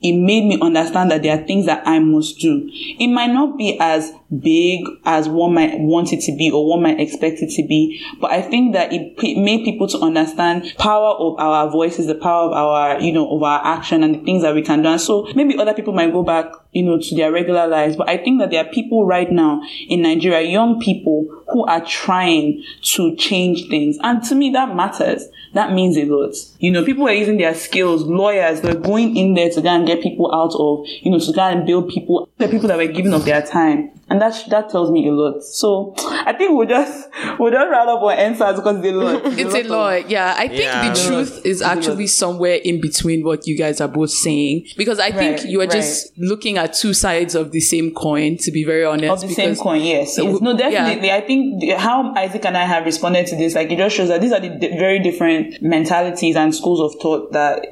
it made me understand that there are things that I must do. It might not be as big as one might want it to be or one might expect it to be, but I think that it made people to understand power of our voices, the power of our, of our action and the things that we can do. And so maybe other people might go back, to their regular lives, but I think that there are people right now in Nigeria, young people who are trying to change things. And to me, that matters. That means a lot. People are using their skills, lawyers, they're going in there to go and get people out of, to go and build people, the people that were giving up their time. And that tells me a lot. So I think we'll just round up on answers because it's a lot. It's a lot. Yeah. I think the truth is actually somewhere in between what you guys are both saying. Because I think you are just looking at two sides of the same coin, to be very honest. Of the same coin, yes. No, definitely. Yeah. I think how Isaac and I have responded to this, it just shows that these are the very different mentalities and schools of thought that,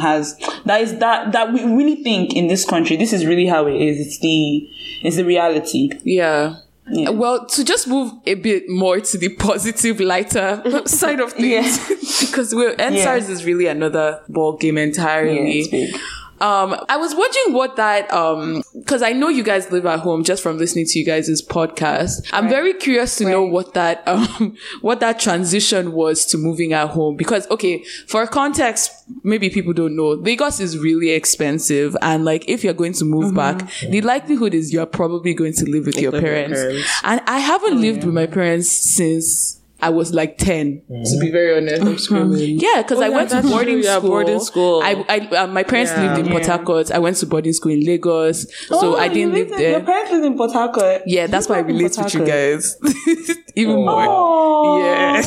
that we really think in this country, this is really how it is. It's the reality. Yeah. Well, to just move a bit more to the positive, lighter side of things, because NSARS is really another ball game entirely. Yeah, it's big. I was wondering what that, cause I know you guys live at home just from listening to you guys' podcast. I'm very curious to know what that transition was to moving at home. Because, okay, for context, maybe people don't know, Lagos is really expensive. And if you're going to move back, the likelihood is you're probably going to live with your parents. And I haven't lived with my parents since I was 10, to be very honest. I'm screaming. Yeah, because I went to boarding school. My parents lived in Port Harcourt. I went to boarding school in Lagos, so I didn't live there. Your parents lived in Port Harcourt. Yeah, that's why I relate with you guys even more. Yeah,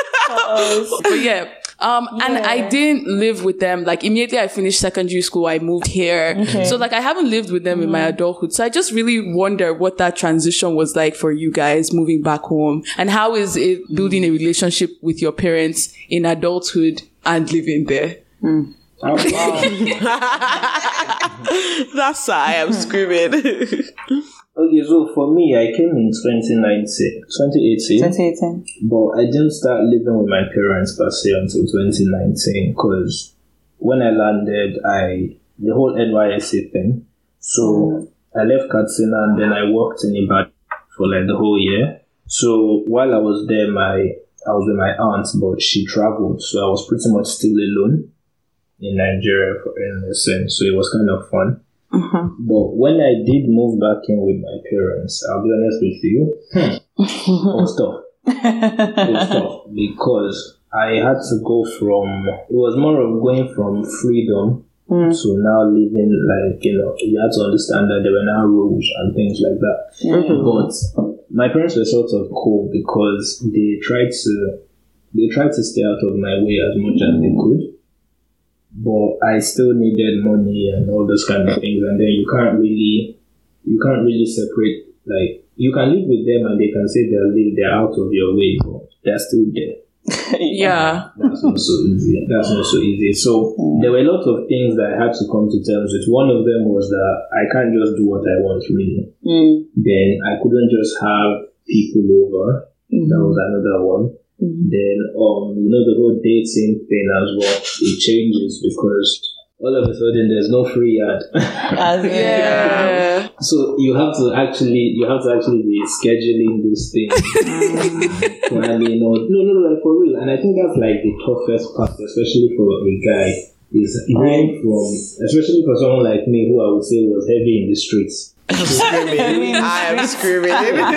but yeah. And I didn't live with them. Immediately I finished secondary school, I moved here. Okay. So I haven't lived with them in my adulthood. So I just really wonder what that transition was like for you guys moving back home. And how is it building a relationship with your parents in adulthood and living there? Oh, wow. That's why I'm screaming. Okay, so for me, I came in 2018, but I didn't start living with my parents per se until 2019 because when I landed, the whole NYSC thing, so I left Katsina and then I worked in Ibadan for the whole year. So while I was there, I was with my aunt, but she traveled, so I was pretty much still alone in Nigeria in a sense, so it was kind of fun. But when I did move back in with my parents, I'll be honest with you, it was tough. It was tough because I had to go it was more of going from freedom to now living you had to understand that there were now rules and things like that. But my parents were sort of cool because they tried to stay out of my way as much as they could. But I still needed money and all those kind of things, and then you can't really separate. You can live with them and they can say they're out of your way, but they're still there. Yeah, that's not so easy. So there were a lot of things that I had to come to terms with. One of them was that I can't just do what I want, really. Then I couldn't just have people over. That was another one. Then, the whole dating thing as well, it changes because all of a sudden there's no free ad. Yeah. So you have to actually be scheduling this thing. No, for real. And I think that's the toughest part, especially for a guy, is going from, especially for someone like me who I would say was heavy in the streets. I am screaming.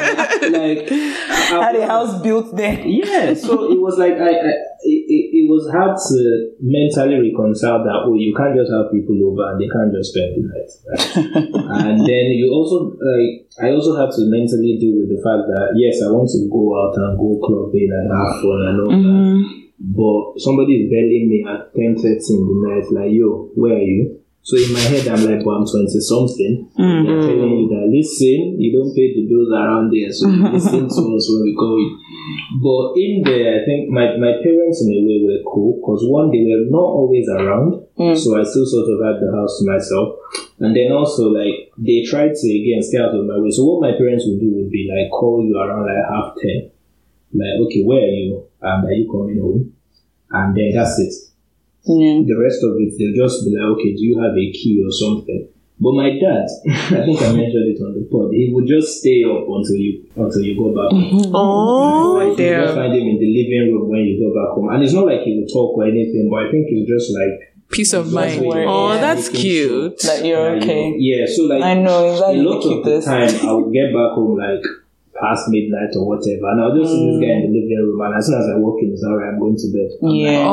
Had a house built there. Yeah, so it was it was hard to mentally reconcile that you can't just have people over and they can't just spend the night. Right? And then you also I also had to mentally deal with the fact that yes, I want to go out and go clubbing and have fun and all that. But somebody is belling me at 10:30 in the night, yo, where are you? So in my head, I'm I'm 20-something. They're telling you that, listen, you don't pay the bills around there, so you listen to us when we go in. But in there, I think my parents in a way were cool, because one, they were not always around, so I still sort of had the house to myself. And then also, they tried to, again, stay out of my way. So what my parents would do would be, call you around 10:30. Okay, where are you? Are you coming home? And then that's it. The rest of it, they'll just be like, okay, do you have a key or something? But my dad, I think I mentioned it on the pod, he would just stay up until you go back home. Oh, like, you just find him in the living room when you go back home. And it's not like he would talk or anything, but I think it's just like peace of mind. Oh, that's cute. That you're okay. Yeah, so like I know exactly. a lot of the time I would get back home like past midnight or whatever, and I'll just see this guy in the living room, and as soon as I walk in, it's alright, I'm going to bed. Yeah.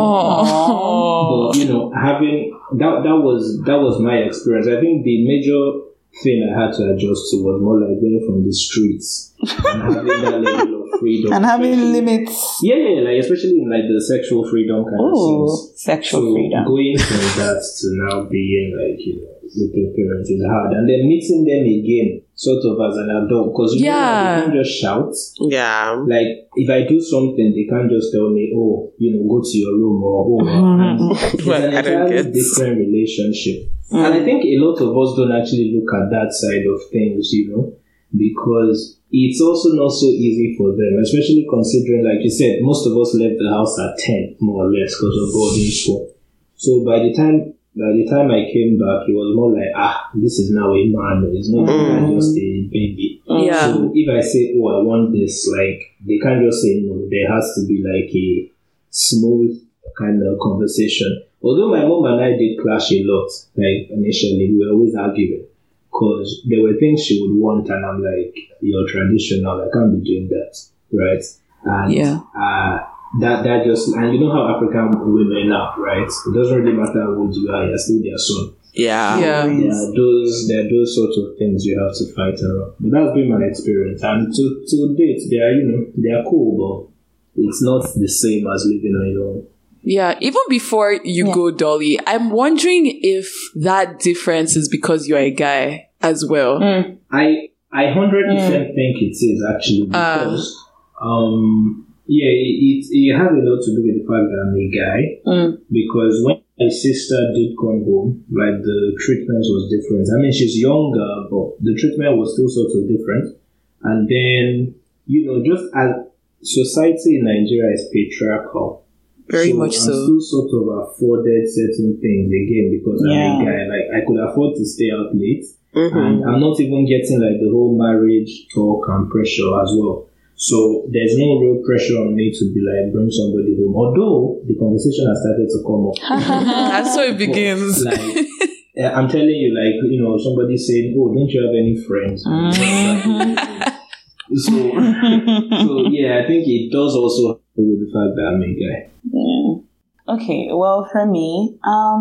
But having that was my experience. I think the major thing I had to adjust to was more like going from the streets and having that level of freedom and having limits. Yeah, like especially in like the sexual freedom kind of sense. Sexual freedom. Going from that to now being like with your parents is hard, and then meeting them again sort of as an adult, because you know they can't just shout. Yeah. Like if I do something, they can't just tell me, oh, go to your room or it's an entirely different relationship. And I think a lot of us don't actually look at that side of things, because it's also not so easy for them, especially considering, like you said, most of us left the house at 10, more or less, because of boarding school. So by the time I came back, it was more like, this is now a man, it's not just a baby. Yeah. So if I say, oh, I want this, like, they can't just say no. There has to be like a smooth kind of conversation. Although my mom and I did clash a lot, like initially, we were always arguing, because there were things she would want, and I'm like, you're traditional, I can't be doing that, right? And that just, and you know how African women are, right? It doesn't really matter how old you are, you're still their son. Yeah. Yeah. There are those sorts of things you have to fight around. But that's been my experience. And to date, they are cool, but it's not the same as living on your own. Yeah, even before you go, Dolly, I'm wondering if that difference is because you're a guy as well. I 100% think it is actually, because it has a lot to do with the fact that I'm a guy. Because when my sister did come home, like the treatment was different. I mean, she's younger, but the treatment was still sort of different. And then, just as society in Nigeria is patriarchal. Very much so. I'm still sort of afforded certain things again because I'm a guy. Like, I could afford to stay out late. And I'm not even getting like the whole marriage talk and pressure as well. So there's no real pressure on me to be like, bring somebody home. Although the conversation has started to come up. That's how it begins. But, like, I'm telling you, like, somebody saying, oh, don't you have any friends? So yeah, I think it does also have to do with the fact that I'm a guy. Yeah. Okay, well, for me,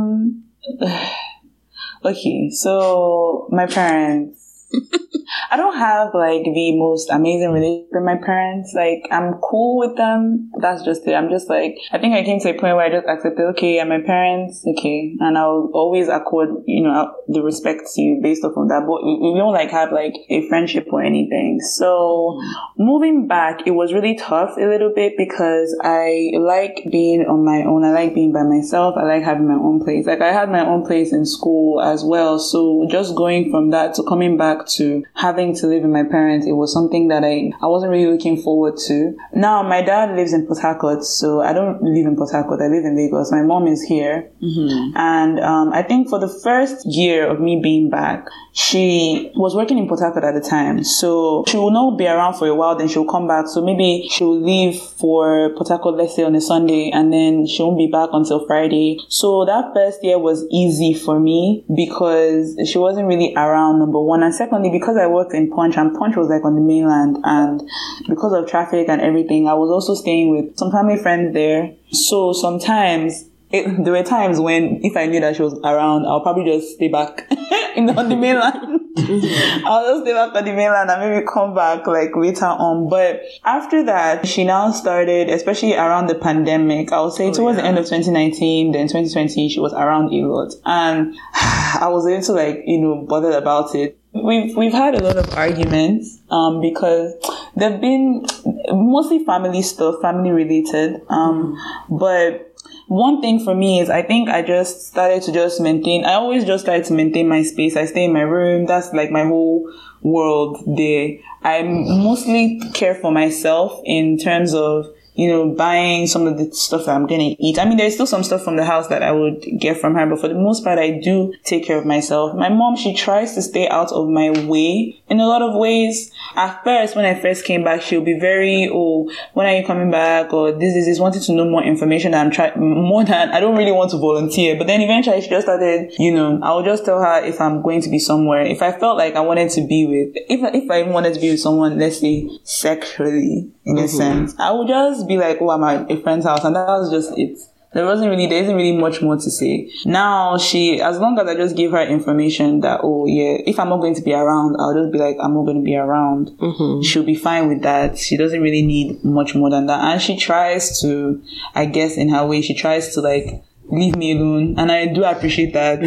okay, so my parents, I don't have like the most amazing relationship with my parents. Like, I'm cool with them. That's just it. I'm just like, I think I came to a point where I just accepted, okay, and my parents, okay, and I'll always accord, the respect to you based off of that. But we don't like have like a friendship or anything. So moving back, it was really tough a little bit because I like being on my own. I like being by myself. I like having my own place. Like, I had my own place in school as well. So just going from that to coming back to having to live with my parents, it was something that I wasn't really looking forward to. Now, my dad lives in Port Harcourt, so I don't live in Port Harcourt. I live in Lagos. My mom is here. And I think for the first year of me being back, she was working in Port Harcourt at the time. So she will not be around for a while, then she'll come back. So maybe she'll leave for Port Harcourt, let's say on a Sunday, and then she won't be back until Friday. So that first year was easy for me because she wasn't really around, number one. And secondly, because I worked in Punch, and Punch was like on the mainland, and because of traffic and everything, I was also staying with some family friends there. So sometimes there were times when if I knew that she was around, I'll probably just stay back on the mainland. I'll just stay back on the mainland and maybe come back like later on. But after that, she now started, especially around the pandemic, I would say towards the end of 2019, then 2020, she was around a lot. And I was a little like, bothered about it. We've had a lot of arguments, because they've been mostly family stuff, family related. But one thing for me is I think I just started to I always just try to maintain my space. I stay in my room. That's like my whole world there. I mostly care for myself in terms of, buying some of the stuff that I'm going to eat. I mean, there's still some stuff from the house that I would get from her, but for the most part, I do take care of myself. My mom, she tries to stay out of my way in a lot of ways. At first, when I first came back, she'll be very, when are you coming back? Or this, wanting to know more information. More than, I don't really want to volunteer. But then eventually she just started, I'll just tell her if I'm going to be somewhere. If I felt like I wanted to be with, if I wanted to be with someone, let's say sexually, in a sense, I would just be like, I'm at a friend's house, and that was just it. There isn't really much more to say. Now as long as I just give her information that, if I'm not going to be around, I'll just be like, I'm not going to be around. She'll be fine with that. She doesn't really need much more than that. And she tries to, I guess in her way, she tries to leave me alone. And I do appreciate that.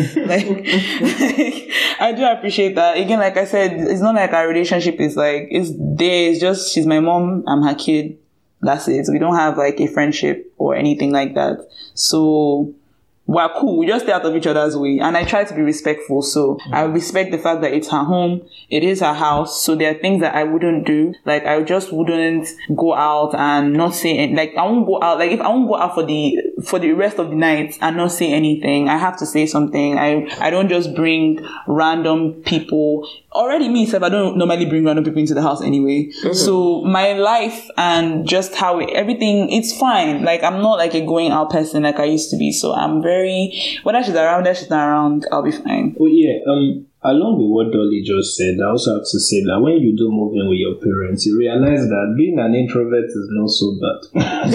I do appreciate that. Again, like I said, it's not like our relationship is it's there. It's just, she's my mom, I'm her kid. That's it. We don't have a friendship or anything like that. So we're cool. We just stay out of each other's way. And I try to be respectful. So I respect the fact that it's her home. It is her house. So there are things that I wouldn't do. I just wouldn't go out and not say, I won't go out. If I won't go out for the rest of the night and not say anything, I have to say something. I don't just bring random people. Already me, I don't normally bring random people into the house anyway. So my life and just how everything, it's fine. I'm not a going out person like I used to be. So I'm very, whether she's around, whether she's not around, I'll be fine. Oh yeah. Along with what Dolly just said, I also have to say that when you do move in with your parents, you realize that being an introvert is not so bad.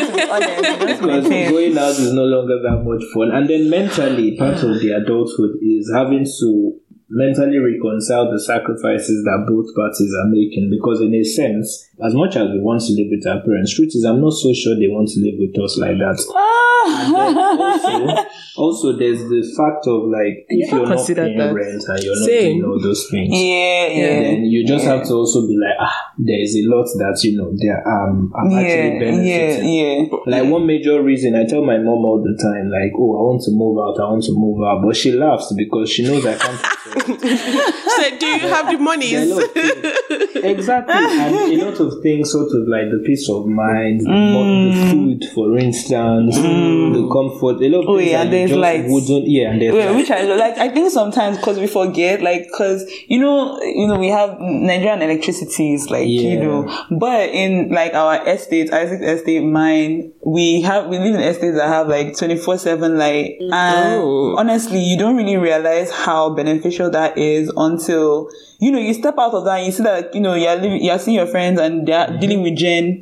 Because going out is no longer that much fun. And then mentally, part of the adulthood is having to mentally reconcile the sacrifices that both parties are making, because in a sense, as much as we want to live with our parents, truth is I'm not so sure they want to live with us like that. And then also there's the fact of if you're not paying rent and you're not doing all those things, then you just have to also be there's a lot that I'm actually benefiting. One major reason I tell my mom all the time, I want to move out, but she laughs because she knows I can't. So do you have the monies? Exactly. And a lot of things, sort of the peace of mind, the food, for instance, the comfort, a lot of things and there's and there's which I think sometimes because we forget, because we have Nigerian electricities, but in our estate, Isaac estate, mine, we live in estates that have 24/7 light, and honestly, you don't really realize how beneficial that is until you step out of that and you see that you're seeing your friends and they're dealing with Jen,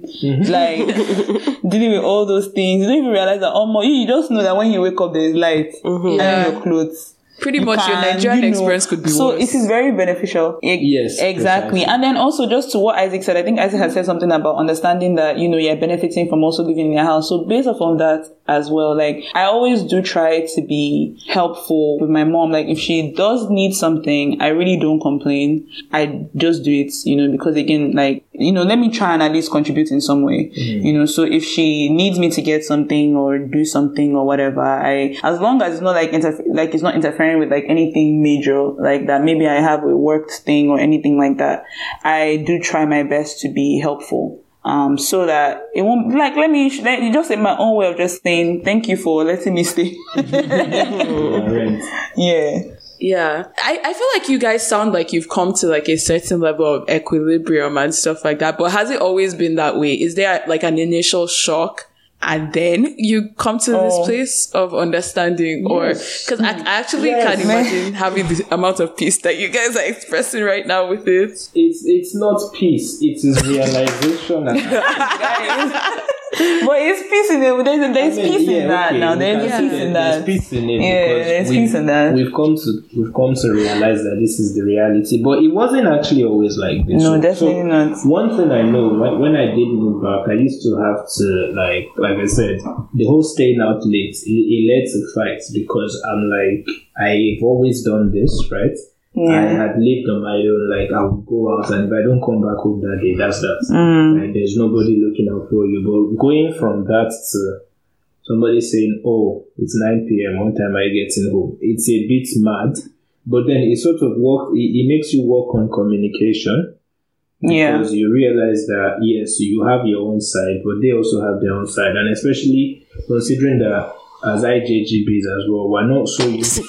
dealing with all those things. You don't even realize that you just know that when you wake up there's light and your clothes. Pretty much your Nigerian experience could be so worse. It is very beneficial. Yes, exactly. Precisely. And then also just to what Isaac said, I think Isaac has said something about understanding that, you're benefiting from also living in your house. So based off on that as well, I always do try to be helpful with my mom. If she does need something, I really don't complain. I just do it, because again, let me try and at least contribute in some way, so if she needs me to get something or do something or whatever, as long as it's not it's not interfering with anything major that, maybe I have a work thing or anything like that, I do try my best to be helpful. So that it won't let me just in my own way of just saying thank you for letting me stay. Yeah. I feel like you guys sound like you've come to a certain level of equilibrium and stuff like that. But has it always been that way? Is there an initial shock and then you come to this place of understanding? Yes. Or because I actually can't imagine having the amount of peace that you guys are expressing right now with it. It's not peace, it is realization. But it's peace in it. There's peace in that now. There's peace in that. There's peace in it. Yeah, there's peace in that. We've come to realize that this is the reality. But it wasn't actually always like this. No, definitely not. One thing I know, when I did move back, I used to have to like I said, the whole staying out late, it led to fights because I've always done this, right? Yeah. I had lived on my own, I would go out and if I don't come back home that day, that's that. There's nobody looking out for you. But going from that to somebody saying, oh, it's 9 p.m., one time I get in home, it's a bit mad. But then it sort of works, it makes you work on communication. Yeah. Because you realize that, yes, you have your own side, but they also have their own side. And especially considering that as IJGBs as well, we're not so used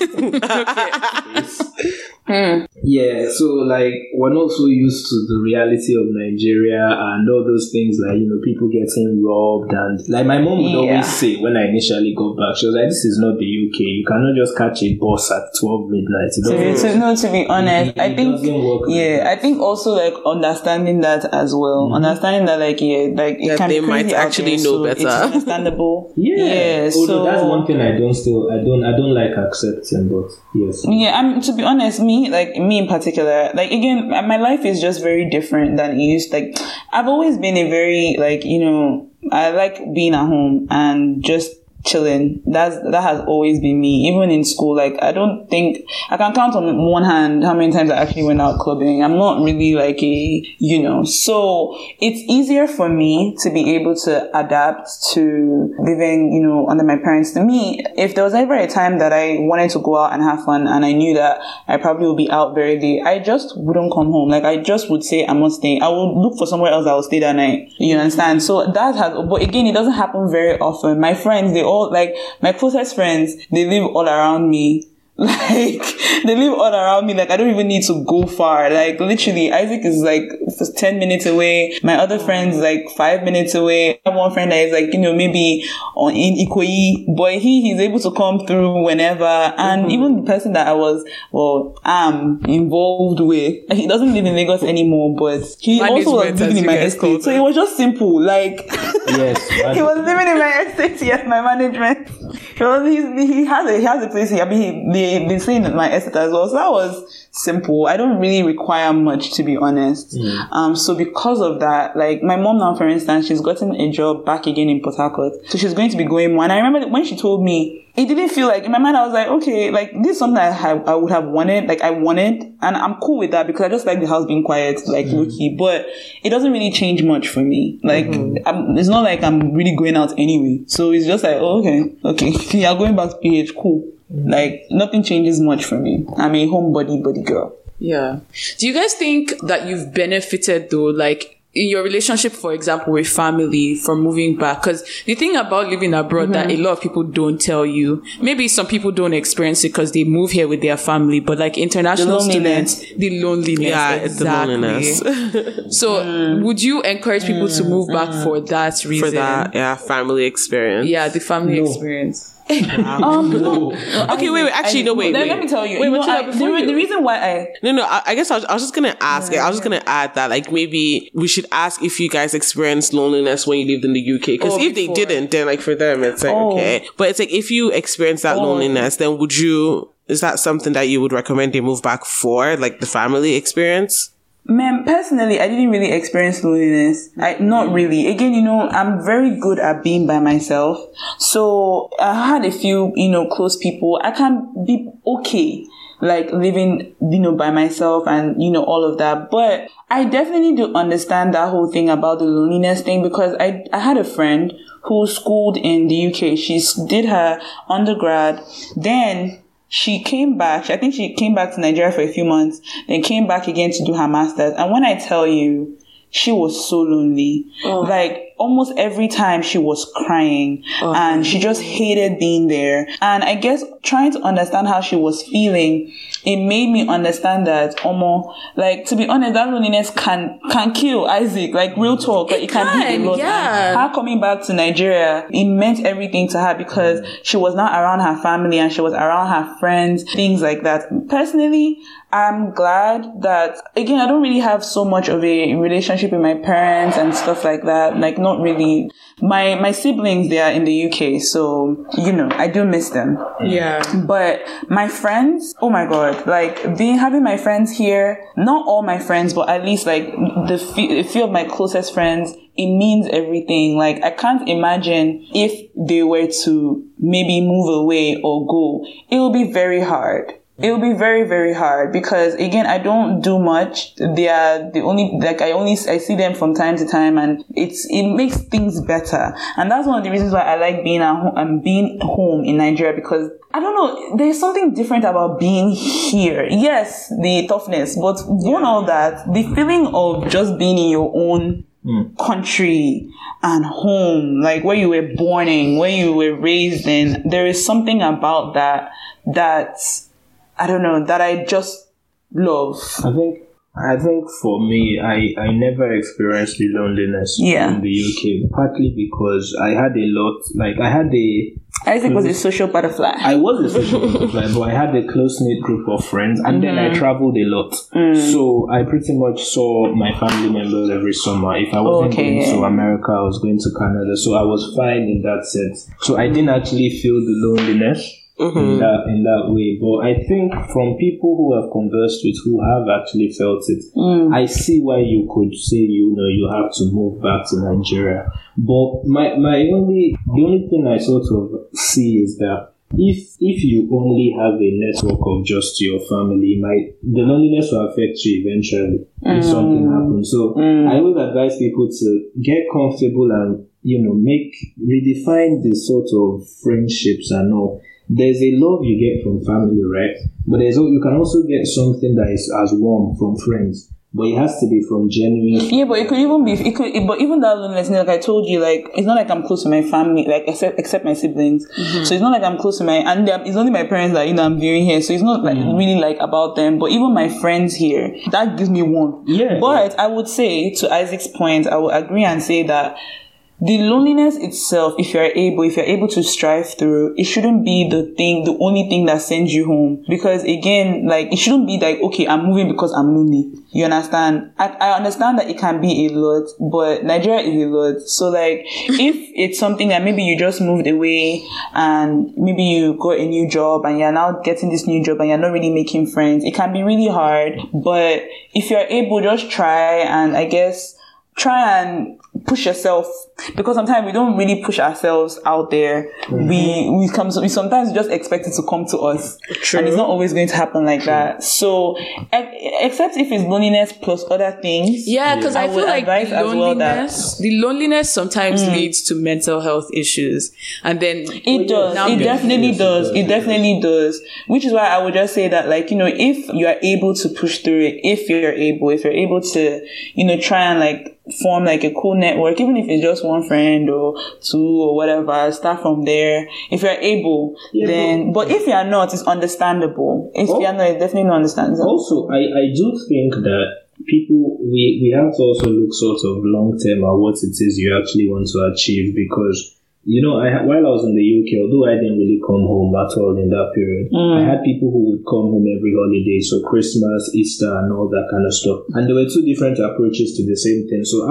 Yeah, so like we're not so used to the reality of Nigeria and all those things, like, you know, people getting robbed. And like my mom would always say when I initially got back, she was like, this is not the UK. You cannot just catch a bus at 12 midnight. To be honest, I think I think also like understanding that as well, understanding that like it can they be might crazy actually out there, know so better. It's understandable. Although so that's one thing I don't like accepting, but yes. Yeah, to be honest, me in particular, like again, my life is just very different than it used. Like I've always been a very like, you know, I like being at home and just chilling. That has always been me. Even in school, like I don't think I can count on one hand how many times I actually went out clubbing. I'm not really like a, you know, so it's easier for me to be able to adapt to living, you know, under my parents. To me, if there was ever a time that I wanted to go out and have fun and I knew that I probably would be out very late, I just wouldn't come home. Like I just would say I'm not staying. I would look for somewhere else I will stay that night. You understand? So that has, but again, it doesn't happen very often. My friends, they all, like my closest friends, they live all around me. Like they live all around me. Like I don't even need to go far. Like literally, Isaac is like 10 minutes away. My other friends like 5 minutes away. I have one friend that is like, you know, maybe in Ikoyi, but he's able to come through whenever. And even the person that I'm involved with, he doesn't live in Lagos anymore, but he also was living in my estate. So it was just simple. Like yes, he was living in my estate. Yes, my management. He has a place here. I mean, they've been staying in my estate as well. So that was simple. I don't really require much, to be honest. So because of that, like my mom now, for instance, she's gotten a job back again in Port Harcourt. So she's going to be going more. And I remember that when she told me, it didn't feel like, in my mind, I was like, okay, like this is something I would have wanted, like I wanted, and I'm cool with that because I just like the house being quiet, like low-key, but it doesn't really change much for me. Like, it's not like I'm really going out anyway. So it's just like, oh, okay, you're going back to PH, cool. Like, nothing changes much for me. I'm a homebody girl. Yeah. Do you guys think that you've benefited though, like, in your relationship, for example, with family from moving back? Because the thing about living abroad that a lot of people don't tell you, maybe some people don't experience it because they move here with their family, but like international students, the loneliness. Yeah, exactly. It's the loneliness. So would you encourage people to move back for that reason? For that, family experience. Yeah, the family experience. No. Okay, wait. Actually, no, wait. Let me tell you. Wait, the reason why I... No, I guess I was just going to ask. I was just going to add that, like, maybe we should ask if you guys experienced loneliness when you lived in the UK. Because if they didn't, then, like, for them, it's like, okay. But it's like, if you experience that loneliness, then is that something that you would recommend they move back for, like the family experience? Man, personally, I didn't really experience loneliness. Not really. Again, you know, I'm very good at being by myself. So I had a few, you know, close people. I can be okay, like living, you know, by myself and, you know, all of that. But I definitely do understand that whole thing about the loneliness thing because I had a friend who schooled in the UK. She did her undergrad. Then she came back. I think she came back to Nigeria for a few months, then came back again to do her master's. And when I tell you, she was so lonely. Like almost every time she was crying and she just hated being there. And I guess trying to understand how she was feeling, it made me understand that like to be honest, that loneliness can kill Isaac. Like real talk, like it can hit a lot. Yeah. Her coming back to Nigeria, it meant everything to her because she was not around her family and she was around her friends, things like that. Personally, I'm glad that, again, I don't really have so much of a relationship with my parents and stuff like that. Like, not really. My siblings, they are in the UK, so, you know, I do miss them. Yeah. But my friends, oh my God, like, having my friends here, not all my friends, but at least, like, a few of my closest friends, it means everything. Like, I can't imagine if they were to maybe move away or go. It will be very hard. It will be very, very hard because, again, I don't do much. They are the only, like, I see them from time to time, and it makes things better. And that's one of the reasons why I like being home in Nigeria, because I don't know, there's something different about being here. Yes, the toughness, but beyond all that, the feeling of just being in your own country and home, like where you were born in, where you were raised in, there is something about that I don't know, that I just love. I think for me, I never experienced the loneliness in the UK, partly because I had a lot, like Isaac was a social butterfly. I was a social butterfly, but I had a close-knit group of friends, and then I traveled a lot. So I pretty much saw my family members every summer. If I wasn't going to America, I was going to Canada. So I was fine in that sense. So I didn't actually feel the loneliness in that way. But I think from people who have conversed with, who have actually felt it, I see why you could say, you have to move back to Nigeria. But the only thing I sort of see is that if you only have a network of just your family, the loneliness will affect you eventually if something happens. So I always advise people to get comfortable and redefine the sort of friendships and all. There's a love you get from family, right? But you can also get something that is as warm from friends. But it has to be from genuine. Yeah, but it could even be. But even that loneliness, like I told you, like it's not like I'm close to my family, like except my siblings. So it's not like I'm close to and it's only my parents that I'm viewing here. So it's not like really like about them. But even my friends here, that gives me warmth. Yeah. But I would say, to Isaac's point, I would agree and say that the loneliness itself, if you're able to strive through, it shouldn't be the only thing that sends you home. Because again, like, it shouldn't be like, okay, I'm moving because I'm lonely. You understand? I understand that it can be a lot, but Nigeria is a lot. So like, if it's something that maybe you just moved away and maybe you got a new job and you're now getting this new job and you're not really making friends, it can be really hard. But if you're able, just try and push yourself, because sometimes we don't really push ourselves out there. We sometimes just expect it to come to us. True. And it's not always going to happen like that. So except if it's loneliness plus other things. Yeah, because I feel like the loneliness sometimes leads to mental health issues, and then it does. It definitely does. It definitely does. Which is why I would just say that, like, if you are able to push through it, if you're able to, try and like form like a cool network, even if it's just one friend or two or whatever, start from there. If you're able, then, but if you're not, it's understandable. If you're not, it's definitely not understandable. Also, I do think that people, we have to also look sort of long term at what it is you actually want to achieve, because while I was in the UK, although I didn't really come home at all in that period, I had people who would come home every holiday, so Christmas, Easter, and all that kind of stuff. And there were two different approaches to the same thing. So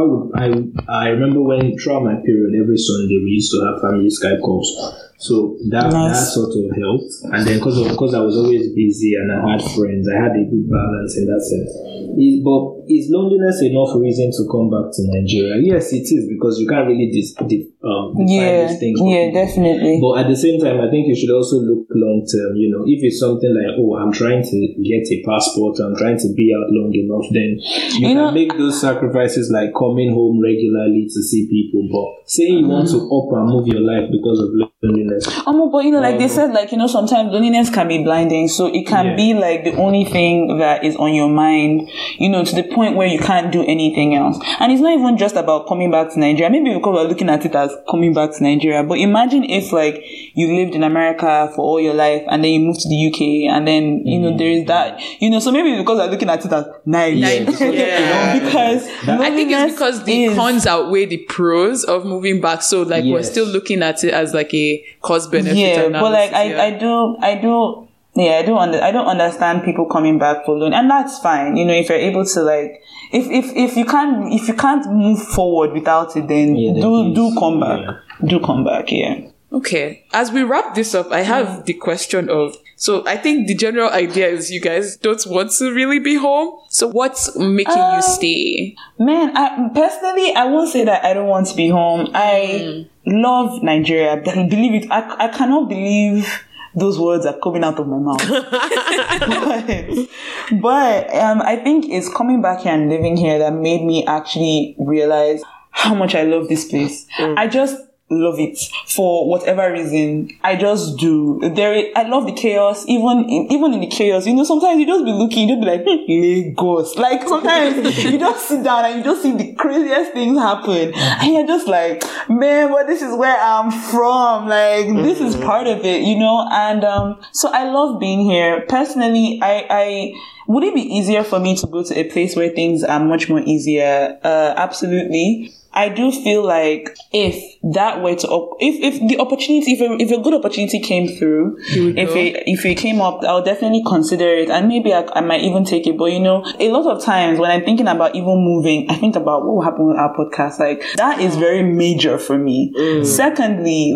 I remember when throughout my period, every Sunday we used to have family Skype calls. So that sort of helped. And then because I was always busy and I had friends, I had a good balance in that sense. But is loneliness enough reason to come back to Nigeria? Yes, it is, because you can't really define these things. Yeah, definitely. But at the same time, I think you should also look long term. If it's something like, I'm trying to get a passport, I'm trying to be out long enough, then you can make those sacrifices, like coming home regularly to see people. But saying you want to up and move your life because of loneliness. But like they said, like, sometimes loneliness can be blinding. So it can be like the only thing that is on your mind, to the point where you can't do anything else. And it's not even just about coming back to Nigeria. Maybe because we're looking at it as coming back to Nigeria. But imagine if, like, you lived in America for all your life and then you moved to the UK and then, there is that, so maybe because we're looking at it as nice. Because I think it's because the cons outweigh the pros of moving back. So, like, we're still looking at it as like a cost-benefit analysis. But like, I don't understand people coming back for loan, and that's fine. If you're able to, like, if you can't move forward without it, then do come back. Yeah. Do come back. Yeah. Okay. As we wrap this up, I have the question of, so I think the general idea is you guys don't want to really be home. So what's making you stay? Man, personally, I won't say that I don't want to be home. I love Nigeria. Believe it. I cannot believe those words are coming out of my mouth. but I think it's coming back here and living here that made me actually realize how much I love this place. I just love it for whatever reason. I just do. I love the chaos. Even in the chaos, sometimes you just be looking, you just be like, Lagos. Like sometimes you just sit down and you just see the craziest things happen, and you're just like, man, but this is where I'm from. Like this is part of it, And so I love being here. Personally, I would it be easier for me to go to a place where things are much more easier? Absolutely. I do feel like if that were to, if the opportunity, if a good opportunity came through, if it came up, I'll definitely consider it, and maybe I might even take it. But a lot of times when I'm thinking about even moving, I think about what will happen with our podcast. Like that is very major for me. Secondly,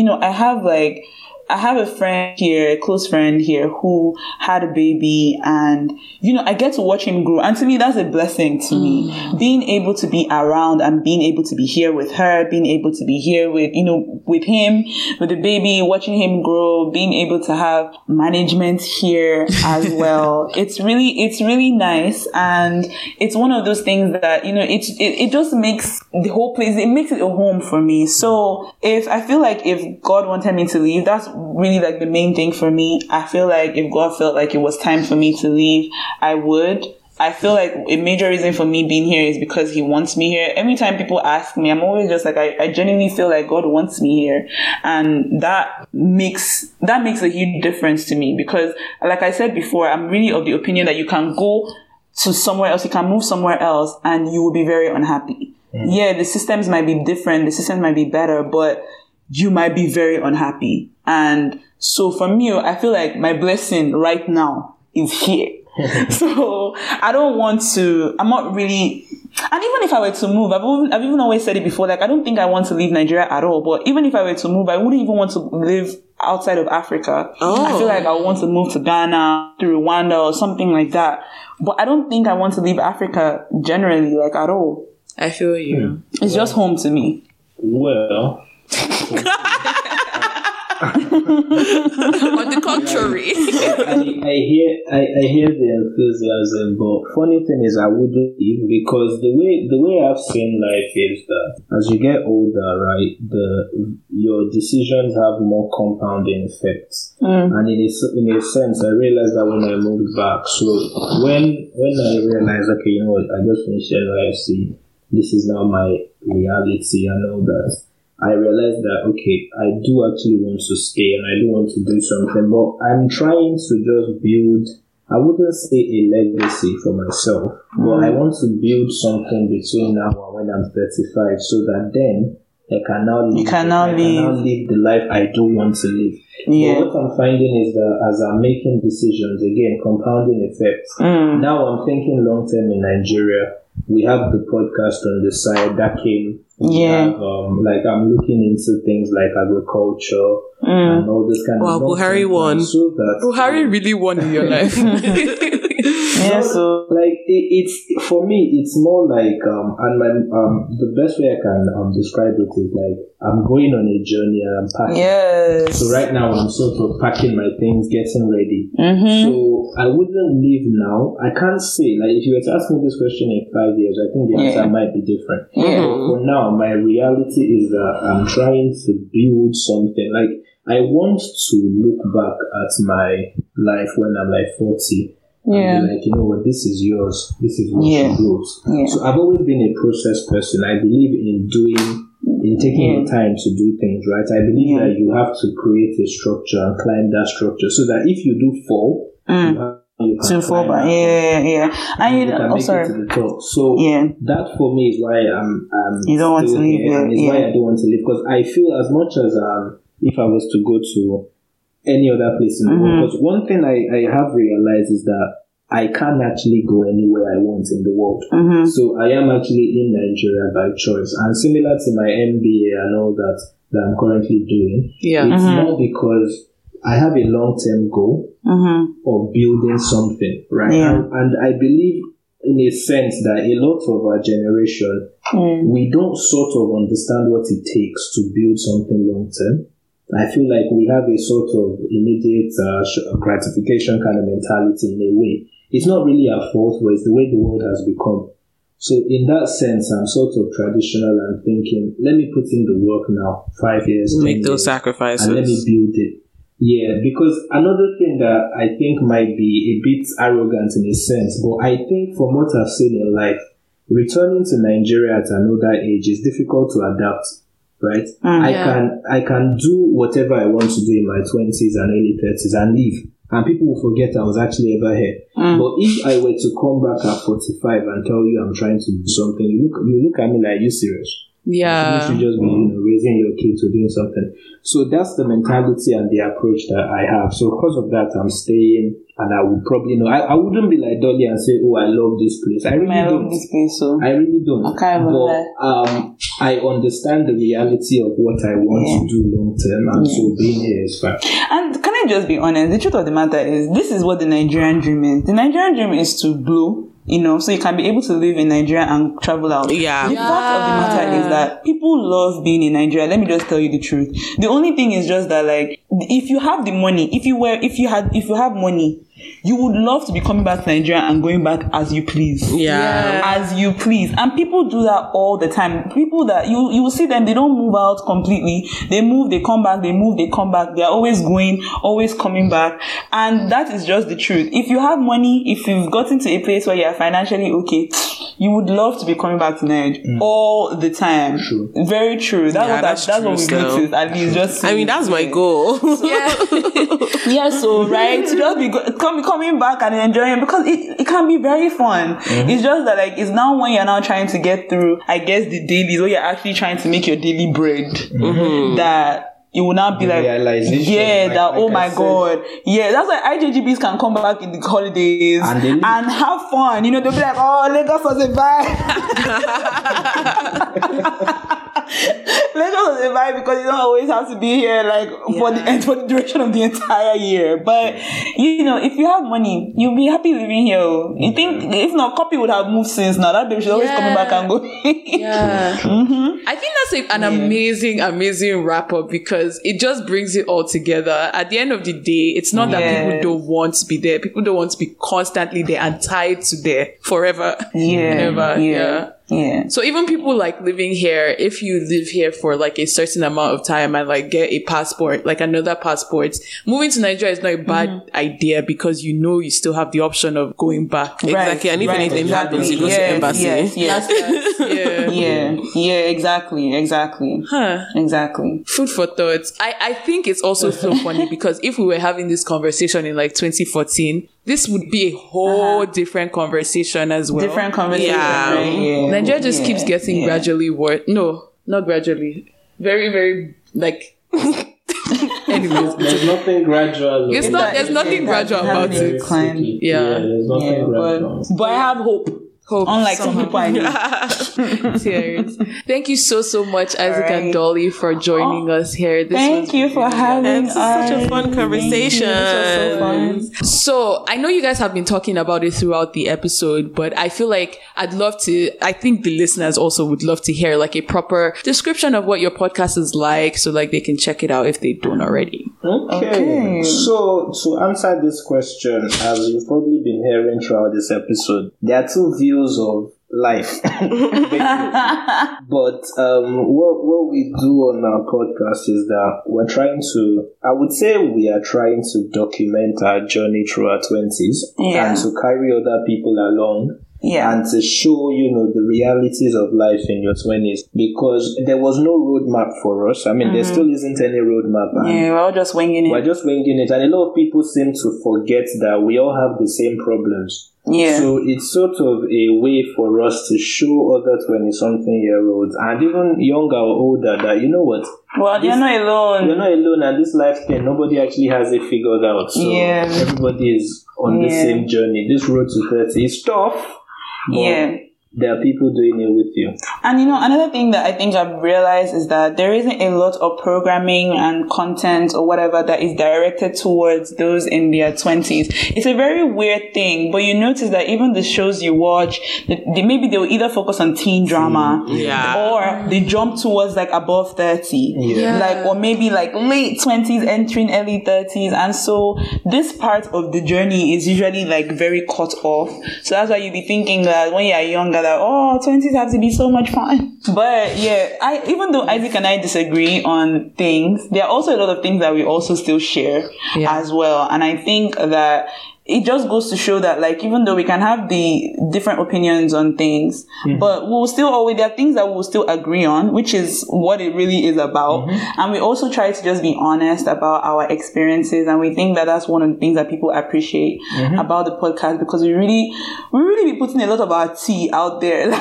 I have a friend here, a close friend here, who had a baby, and, I get to watch him grow. And to me, that's a blessing to me. Being able to be around and being able to be here with her, being able to be here with, with him, with the baby, watching him grow, being able to have management here as well. It's really nice. And it's one of those things that, it just makes the whole place, it makes it a home for me. So if God wanted me to leave, that's really like the main thing for me. I feel like if God felt like it was time for me to leave, I would. I feel like a major reason for me being here is because he wants me here. Every time people ask me, I'm always just like, I genuinely feel like God wants me here. And that makes a huge difference to me, because like I said before, I'm really of the opinion that you can go to somewhere else, you can move somewhere else, and you will be very unhappy. Yeah, the systems might be different, the systems might be better, but you might be very unhappy. And so for me, I feel like my blessing right now is here. So I'm not really, and even if I were to move, I've even always said it before, like I don't think I want to leave Nigeria at all, but even if I were to move, I wouldn't even want to live outside of Africa. I feel like I want to move to Ghana, to Rwanda or something like that. But I don't think I want to leave Africa generally, like at all. I feel you. It's just home to me. Well... On the contrary, I hear the enthusiasm, but funny thing is I wouldn't leave, because the way I've seen life is that as you get older, right, your decisions have more compounding effects, and in a sense, I realized that when I moved back. So when I realized, okay, I just finished NYSC, this is now my reality and all that, I realized that, okay, I do actually want to stay and I do want to do something, but I'm trying to just build, I wouldn't say a legacy for myself, but I want to build something between now and when I'm 35, so that then I can now live the life I do want to live. Yeah. But what I'm finding is that as I'm making decisions, again, compounding effects, now I'm thinking long term in Nigeria. We have the podcast on the side that came. Yeah. I'm looking into things like agriculture and all this kind of stuff. Wow, Buhari won. So that Buhari really won in your life. Yeah, so it's for me, it's more like the best way I can describe it is like I'm going on a journey and I'm packing. Yes. So right now I'm sort of packing my things, getting ready. So I wouldn't leave now. I can't say, like, if you were to ask me this question in 5 years, I think the answer might be different. But for now, my reality is that I'm trying to build something. Like, I want to look back at my life when I'm like 40. And be like, you know what, this is yours. This is what you built. So I've always been a process person. I believe in taking the time to do things, right? I believe that you have to create a structure and climb that structure so that if you do fall, you can fall back. And you can make it to the top. So that for me is why I'm you don't want to leave here, and it's why I don't want to leave, because I feel as much as if I was to go to any other place in the world, because one thing I have realized is that I can't actually go anywhere I want in the world. So I am actually in Nigeria by choice, and similar to my MBA and all that I'm currently doing, it's more because I have a long-term goal of building something, right? And I believe in a sense that a lot of our generation, we don't sort of understand what it takes to build something long-term. I feel like we have a sort of immediate gratification kind of mentality in a way. It's not really our fault, but it's the way the world has become. So in that sense, I'm sort of traditional and thinking, let me put in the work now, 5 years, make those sacrifices, and let me build it. Yeah, because another thing that I think might be a bit arrogant in a sense, but I think from what I've seen in life, returning to Nigeria at an older age is difficult to adapt. Right? I can do whatever I want to do in my 20s and early 30s and leave. And people will forget I was actually ever here. But if I were to come back at 45 and tell you I'm trying to do something, you look at me like, are you serious? Yeah. You should just be, raising your kids or doing something. So that's the mentality and the approach that I have. So because of that, I'm staying. And I would probably know. I wouldn't be like Dolly and say, "Oh, I love this place." I really don't. Love this place, so I really don't. I can't even lie. I understand the reality of what I want to do long term, and so being here is fine. And can I just be honest? The truth of the matter is, this is what the Nigerian dream is. The Nigerian dream is to blow. So you can be able to live in Nigeria and travel out. Yeah. The fact of the matter is that people love being in Nigeria. Let me just tell you the truth. The only thing is just that, like, if you have the money, if you have money, you would love to be coming back to Nigeria and going back as you please. Yeah. As you please. And people do that all the time. People that you will see them, they don't move out completely. They move, they come back, they move, they come back. They're always going, always coming back. And that is just the truth. If you have money, if you've gotten to a place where you're financially okay, you would love to be coming back to Nigeria all the time. True. Very true. That's what we've noticed. At least just that's my goal. Yeah, so right, to just be coming back and enjoying, because it can be very fun. It's just that, like, it's now when you're now trying to get through, I guess, the dailies, where you're actually trying to make your daily bread, that you will not be like, oh my God. Yeah, that's why IJGBs can come back in the holidays and have fun. They'll be like, oh, Lagos was a vibe. Lagos was a vibe because you don't always have to be here for the duration of the entire year. But if you have money, you'll be happy living here. You think if not, Copy would have moved since now. That baby should always coming back and go. I think that's an amazing wrap up, because it just brings it all together. At the end of the day, it's not that people don't want to be there. People don't want to be constantly there and tied to there forever. Yeah. So even people like living here, if you live here for like a certain amount of time and like get a passport, like another passport, moving to Nigeria is not a bad idea, because you still have the option of going back. Exactly. And if anything happens, you go to embassy. Exactly. Exactly. Food for thought. I think it's also so funny, because if we were having this conversation in like 2014, this would be a whole different conversation as well. Different conversation. Right? Nigeria just keeps getting gradually worse. No, not gradually. Very, very, like... Anyways, there's nothing gradual. There's nothing gradual about it. There's nothing gradual. But I have hope. Unlike some people I know. Tears. Thank you so much, Isaac and Dolly, for joining us here. Thank you for having us. Such a fun conversation. So fun. So I know you guys have been talking about it throughout the episode, but I feel like I think the listeners also would love to hear like a proper description of what your podcast is like, so like they can check it out if they don't already. Okay. So to answer this question, as you've probably been hearing throughout this episode, there are two views of life. But what we do on our podcast is that we are trying to document our journey through our 20s and to carry other people along. And to show, the realities of life in your 20s, because there was no roadmap for us. I mean, there still isn't any roadmap. We're all just winging it. And a lot of people seem to forget that we all have the same problems. So it's sort of a way for us to show other 20-something-year-olds and even younger or older that, you know what? Well, you're not alone. You're not alone, and this life thing, nobody actually has it figured out. So everybody is on the same journey. This road to 30 is tough. But there are people doing it with you. And another thing that I think I've realized is that there isn't a lot of programming and content or whatever that is directed towards those in their 20s. It's a very weird thing, but you notice that even the shows you watch, maybe they will either focus on teen drama, or they jump towards like above 30, like, or maybe like late 20s entering early 30s. And so this part of the journey is usually like very cut off. So that's why you be thinking that when you're younger, that 20s have to be so much fun. But yeah, even though Isaac and I disagree on things, there are also a lot of things that we also still share as well. And I think that it just goes to show that, like, even though we can have the different opinions on things, but we'll still there are things that we'll still agree on, which is what it really is about. And we also try to just be honest about our experiences. And we think that that's one of the things that people appreciate about the podcast, because we really be putting a lot of our tea out there.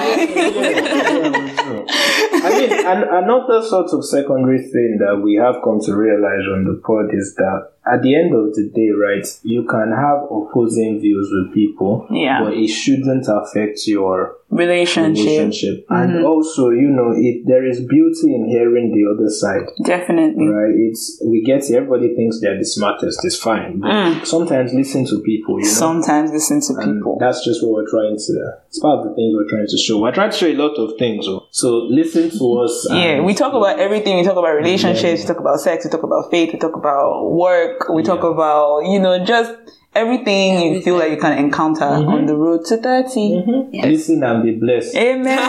I mean, another sort of secondary thing that we have come to realize on the pod is that at the end of the day, right, you can have opposing views with people, but it shouldn't affect your relationship. And also, there is beauty in hearing the other side. Definitely. Right? We get it, everybody thinks they're the smartest, it's fine. But sometimes listen to people, Sometimes listen to people. That's just what we're trying to, it's part of the things we're trying to show. We're trying to show a lot of things. So listen to us. We talk about everything. We talk about relationships, we talk about sex, we talk about faith, we talk about work, we talk about, just everything you feel like you can encounter on the road to 30. Yes. Listen and be blessed. Amen.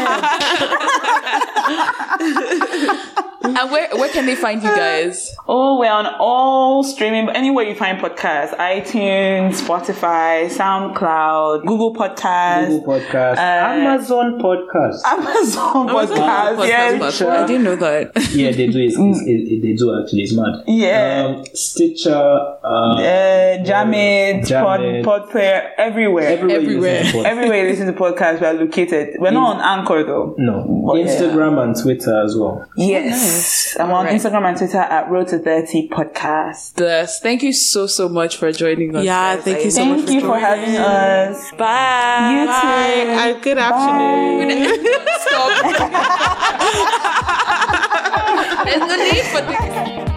And where can they find you guys? We're on all streaming, but anywhere you find podcasts: iTunes, Spotify, SoundCloud, Google Podcasts, Amazon Podcasts. Yes. I didn't know that. Yeah, they do. They do actually. It's mad. Yeah. Stitcher, Jamit, Podplayer, everywhere. Everywhere you listen to podcasts, we are located. We're not on Anchor though. No. Instagram and Twitter as well. Yes. I'm on Instagram and Twitter at Road to 30 Podcast. Bless. Thank you so much for joining us. Yeah, guys. thank you so much. Thank you for having us. Bye. You too. Bye. Good afternoon. Stop. There's no need for this.